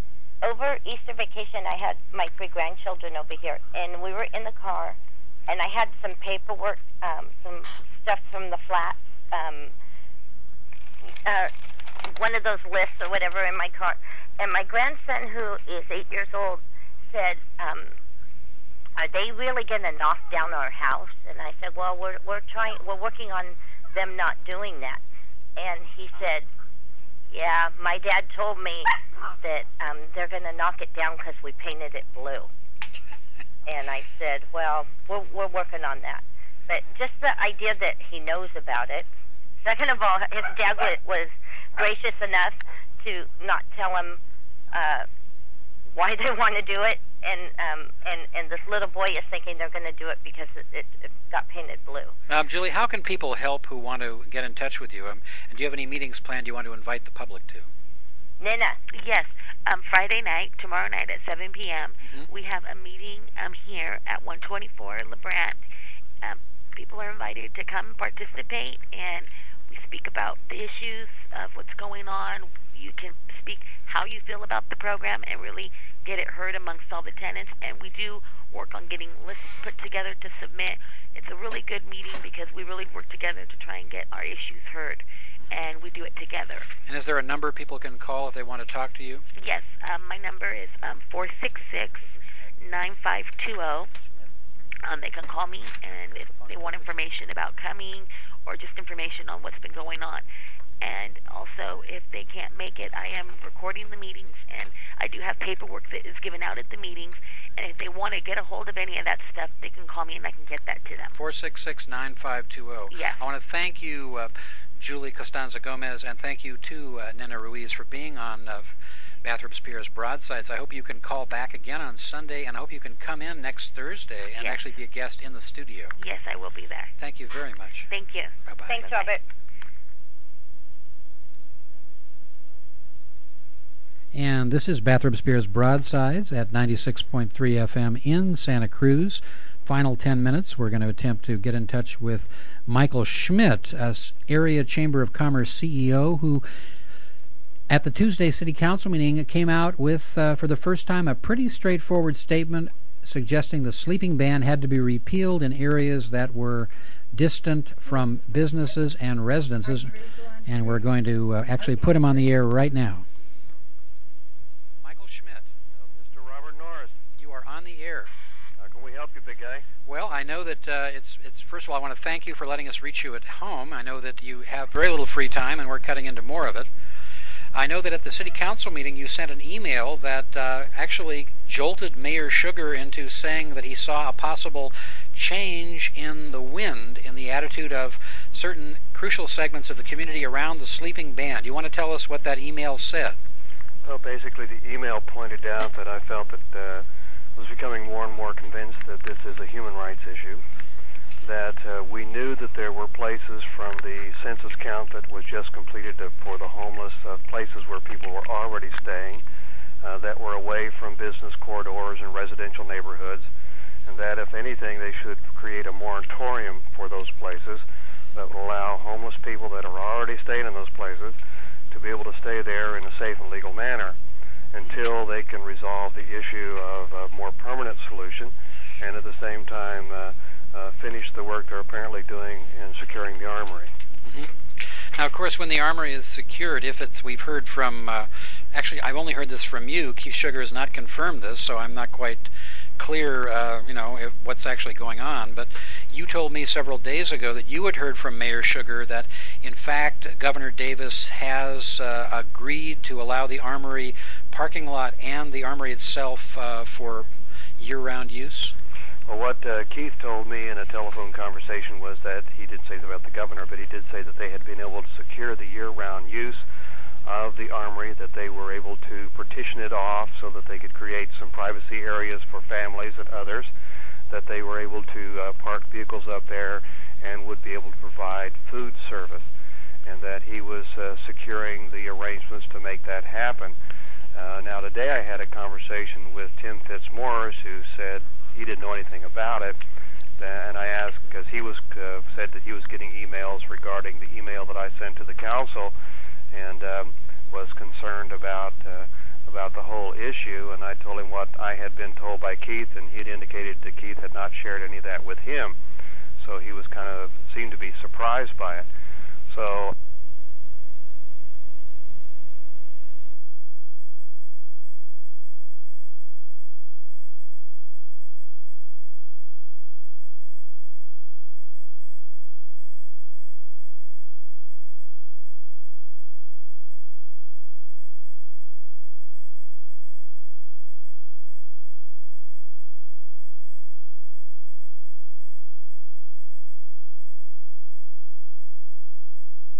Speaker 16: over Easter vacation, I had my three grandchildren over here, and we were in the car, and I had some paperwork, um, some stuff from the flats, um, uh, one of those lists or whatever in my car. And my grandson, who is eight years old, said, um, are they really going to knock down our house? And I said, well, we're we're trying, we're working on them not doing that. And he said, yeah, my dad told me that um, they're going to knock it down because we painted it blue. And I said, well, we're, we're working on that. But just the idea that he knows about it. Second of all, his dad was, was gracious enough to not tell him uh, why they want to do it. And um, and and this little boy is thinking they're going to do it because it, it, it got painted blue.
Speaker 17: Um, Julie, how can people help who want to get in touch with you? Um, and do you have any meetings planned you want to invite the public to?
Speaker 16: Nina.
Speaker 15: Yes. Um, Friday night, tomorrow night at seven p.m., mm-hmm. we have a meeting um, here at one twenty-four LeBrant. Um, people are invited to come participate, and we speak about the issues of what's going on. You can speak how you feel about the program and really get it heard amongst all the tenants, and we do work on getting lists put together to submit. It's a really good meeting because we really work together to try and get our issues heard, and we do it together.
Speaker 17: And is there a number people can call if they want to talk to you?
Speaker 15: Yes, um, my number is um, four six six, nine five two zero. Um, they can call me, and if they want information about coming or just information on what's been going on. And also, if they can't make it, I am recording the meetings, and I do have paperwork that is given out at the meetings. And if they want to get a hold of any of that stuff, they can call me, and I can get that to them.
Speaker 17: four six six, nine five two zero.
Speaker 15: Yes.
Speaker 17: I want to thank you, uh, Julie Costanza Gomez, and thank you to uh, Nena Ruiz for being on uh, Bathrop Spears Broadsides. I hope you can call back again on Sunday, and I hope you can come in next Thursday and
Speaker 15: yes.
Speaker 17: actually be a guest in the studio.
Speaker 15: Yes, I will be there.
Speaker 17: Thank you very much.
Speaker 15: Thank you.
Speaker 17: Bye-bye.
Speaker 16: Thanks,
Speaker 15: Bye-bye.
Speaker 16: Robert.
Speaker 3: And this is Bathrop Spears Broadsides at ninety-six point three F M in Santa Cruz. final ten minutes, we're going to attempt to get in touch with Michael Schmidt, uh, Area Chamber of Commerce C E O, who at the Tuesday City Council meeting came out with, uh, for the first time, a pretty straightforward statement suggesting the sleeping ban had to be repealed in areas that were distant from businesses and residences. And we're going to uh, actually put him on the air right now.
Speaker 18: Michael Schmidt. Uh, Mister Robert Norris.
Speaker 17: You are on the air.
Speaker 18: How can we help you, big guy?
Speaker 17: Well, I know that uh, it's, it's, first of all, I want to thank you for letting us reach you at home. I know that you have very little free time, and we're cutting into more of it. I know that at the City Council meeting you sent an email that uh, actually jolted Mayor Sugar into saying that he saw a possible change in the wind in the attitude of certain crucial segments of the community around the sleeping ban. Do you want to tell us what that email said?
Speaker 18: Well, basically the email pointed out that I felt that uh, I was becoming more and more convinced that this is a human rights issue, that uh, we knew that there were places from the census count that was just completed uh, for the homeless, uh, places where people were already staying, uh, that were away from business corridors and residential neighborhoods, and that if anything they should create a moratorium for those places that will allow homeless people that are already staying in those places to be able to stay there in a safe and legal manner until they can resolve the issue of a more permanent solution, and at the same time uh, uh, finish the work they're apparently doing in securing the armory.
Speaker 17: Mm-hmm. Now, of course, when the armory is secured, if it's, we've heard from, uh, actually, I've only heard this from you. Keith Sugar has not confirmed this, so I'm not quite clear, uh, you know, if, what's actually going on. But you told me several days ago that you had heard from Mayor Sugar that, in fact, Governor Davis has uh, agreed to allow the armory parking lot and the armory itself uh, for year-round use.
Speaker 18: Well, what uh, Keith told me in a telephone conversation was that he didn't say about the governor, but he did say that they had been able to secure the year-round use of the armory, that they were able to partition it off so that they could create some privacy areas for families and others, that they were able to uh, park vehicles up there and would be able to provide food service, and that he was uh, securing the arrangements to make that happen. Uh, now, today I had a conversation with Tim Fitzmaurice, who said he didn't know anything about it, and I asked, because he was uh, said that he was getting emails regarding the email that I sent to the council, and um, was concerned about uh, about the whole issue, and I told him what I had been told by Keith, and he had indicated that Keith had not shared any of that with him, so he was kind of, seemed to be surprised by it.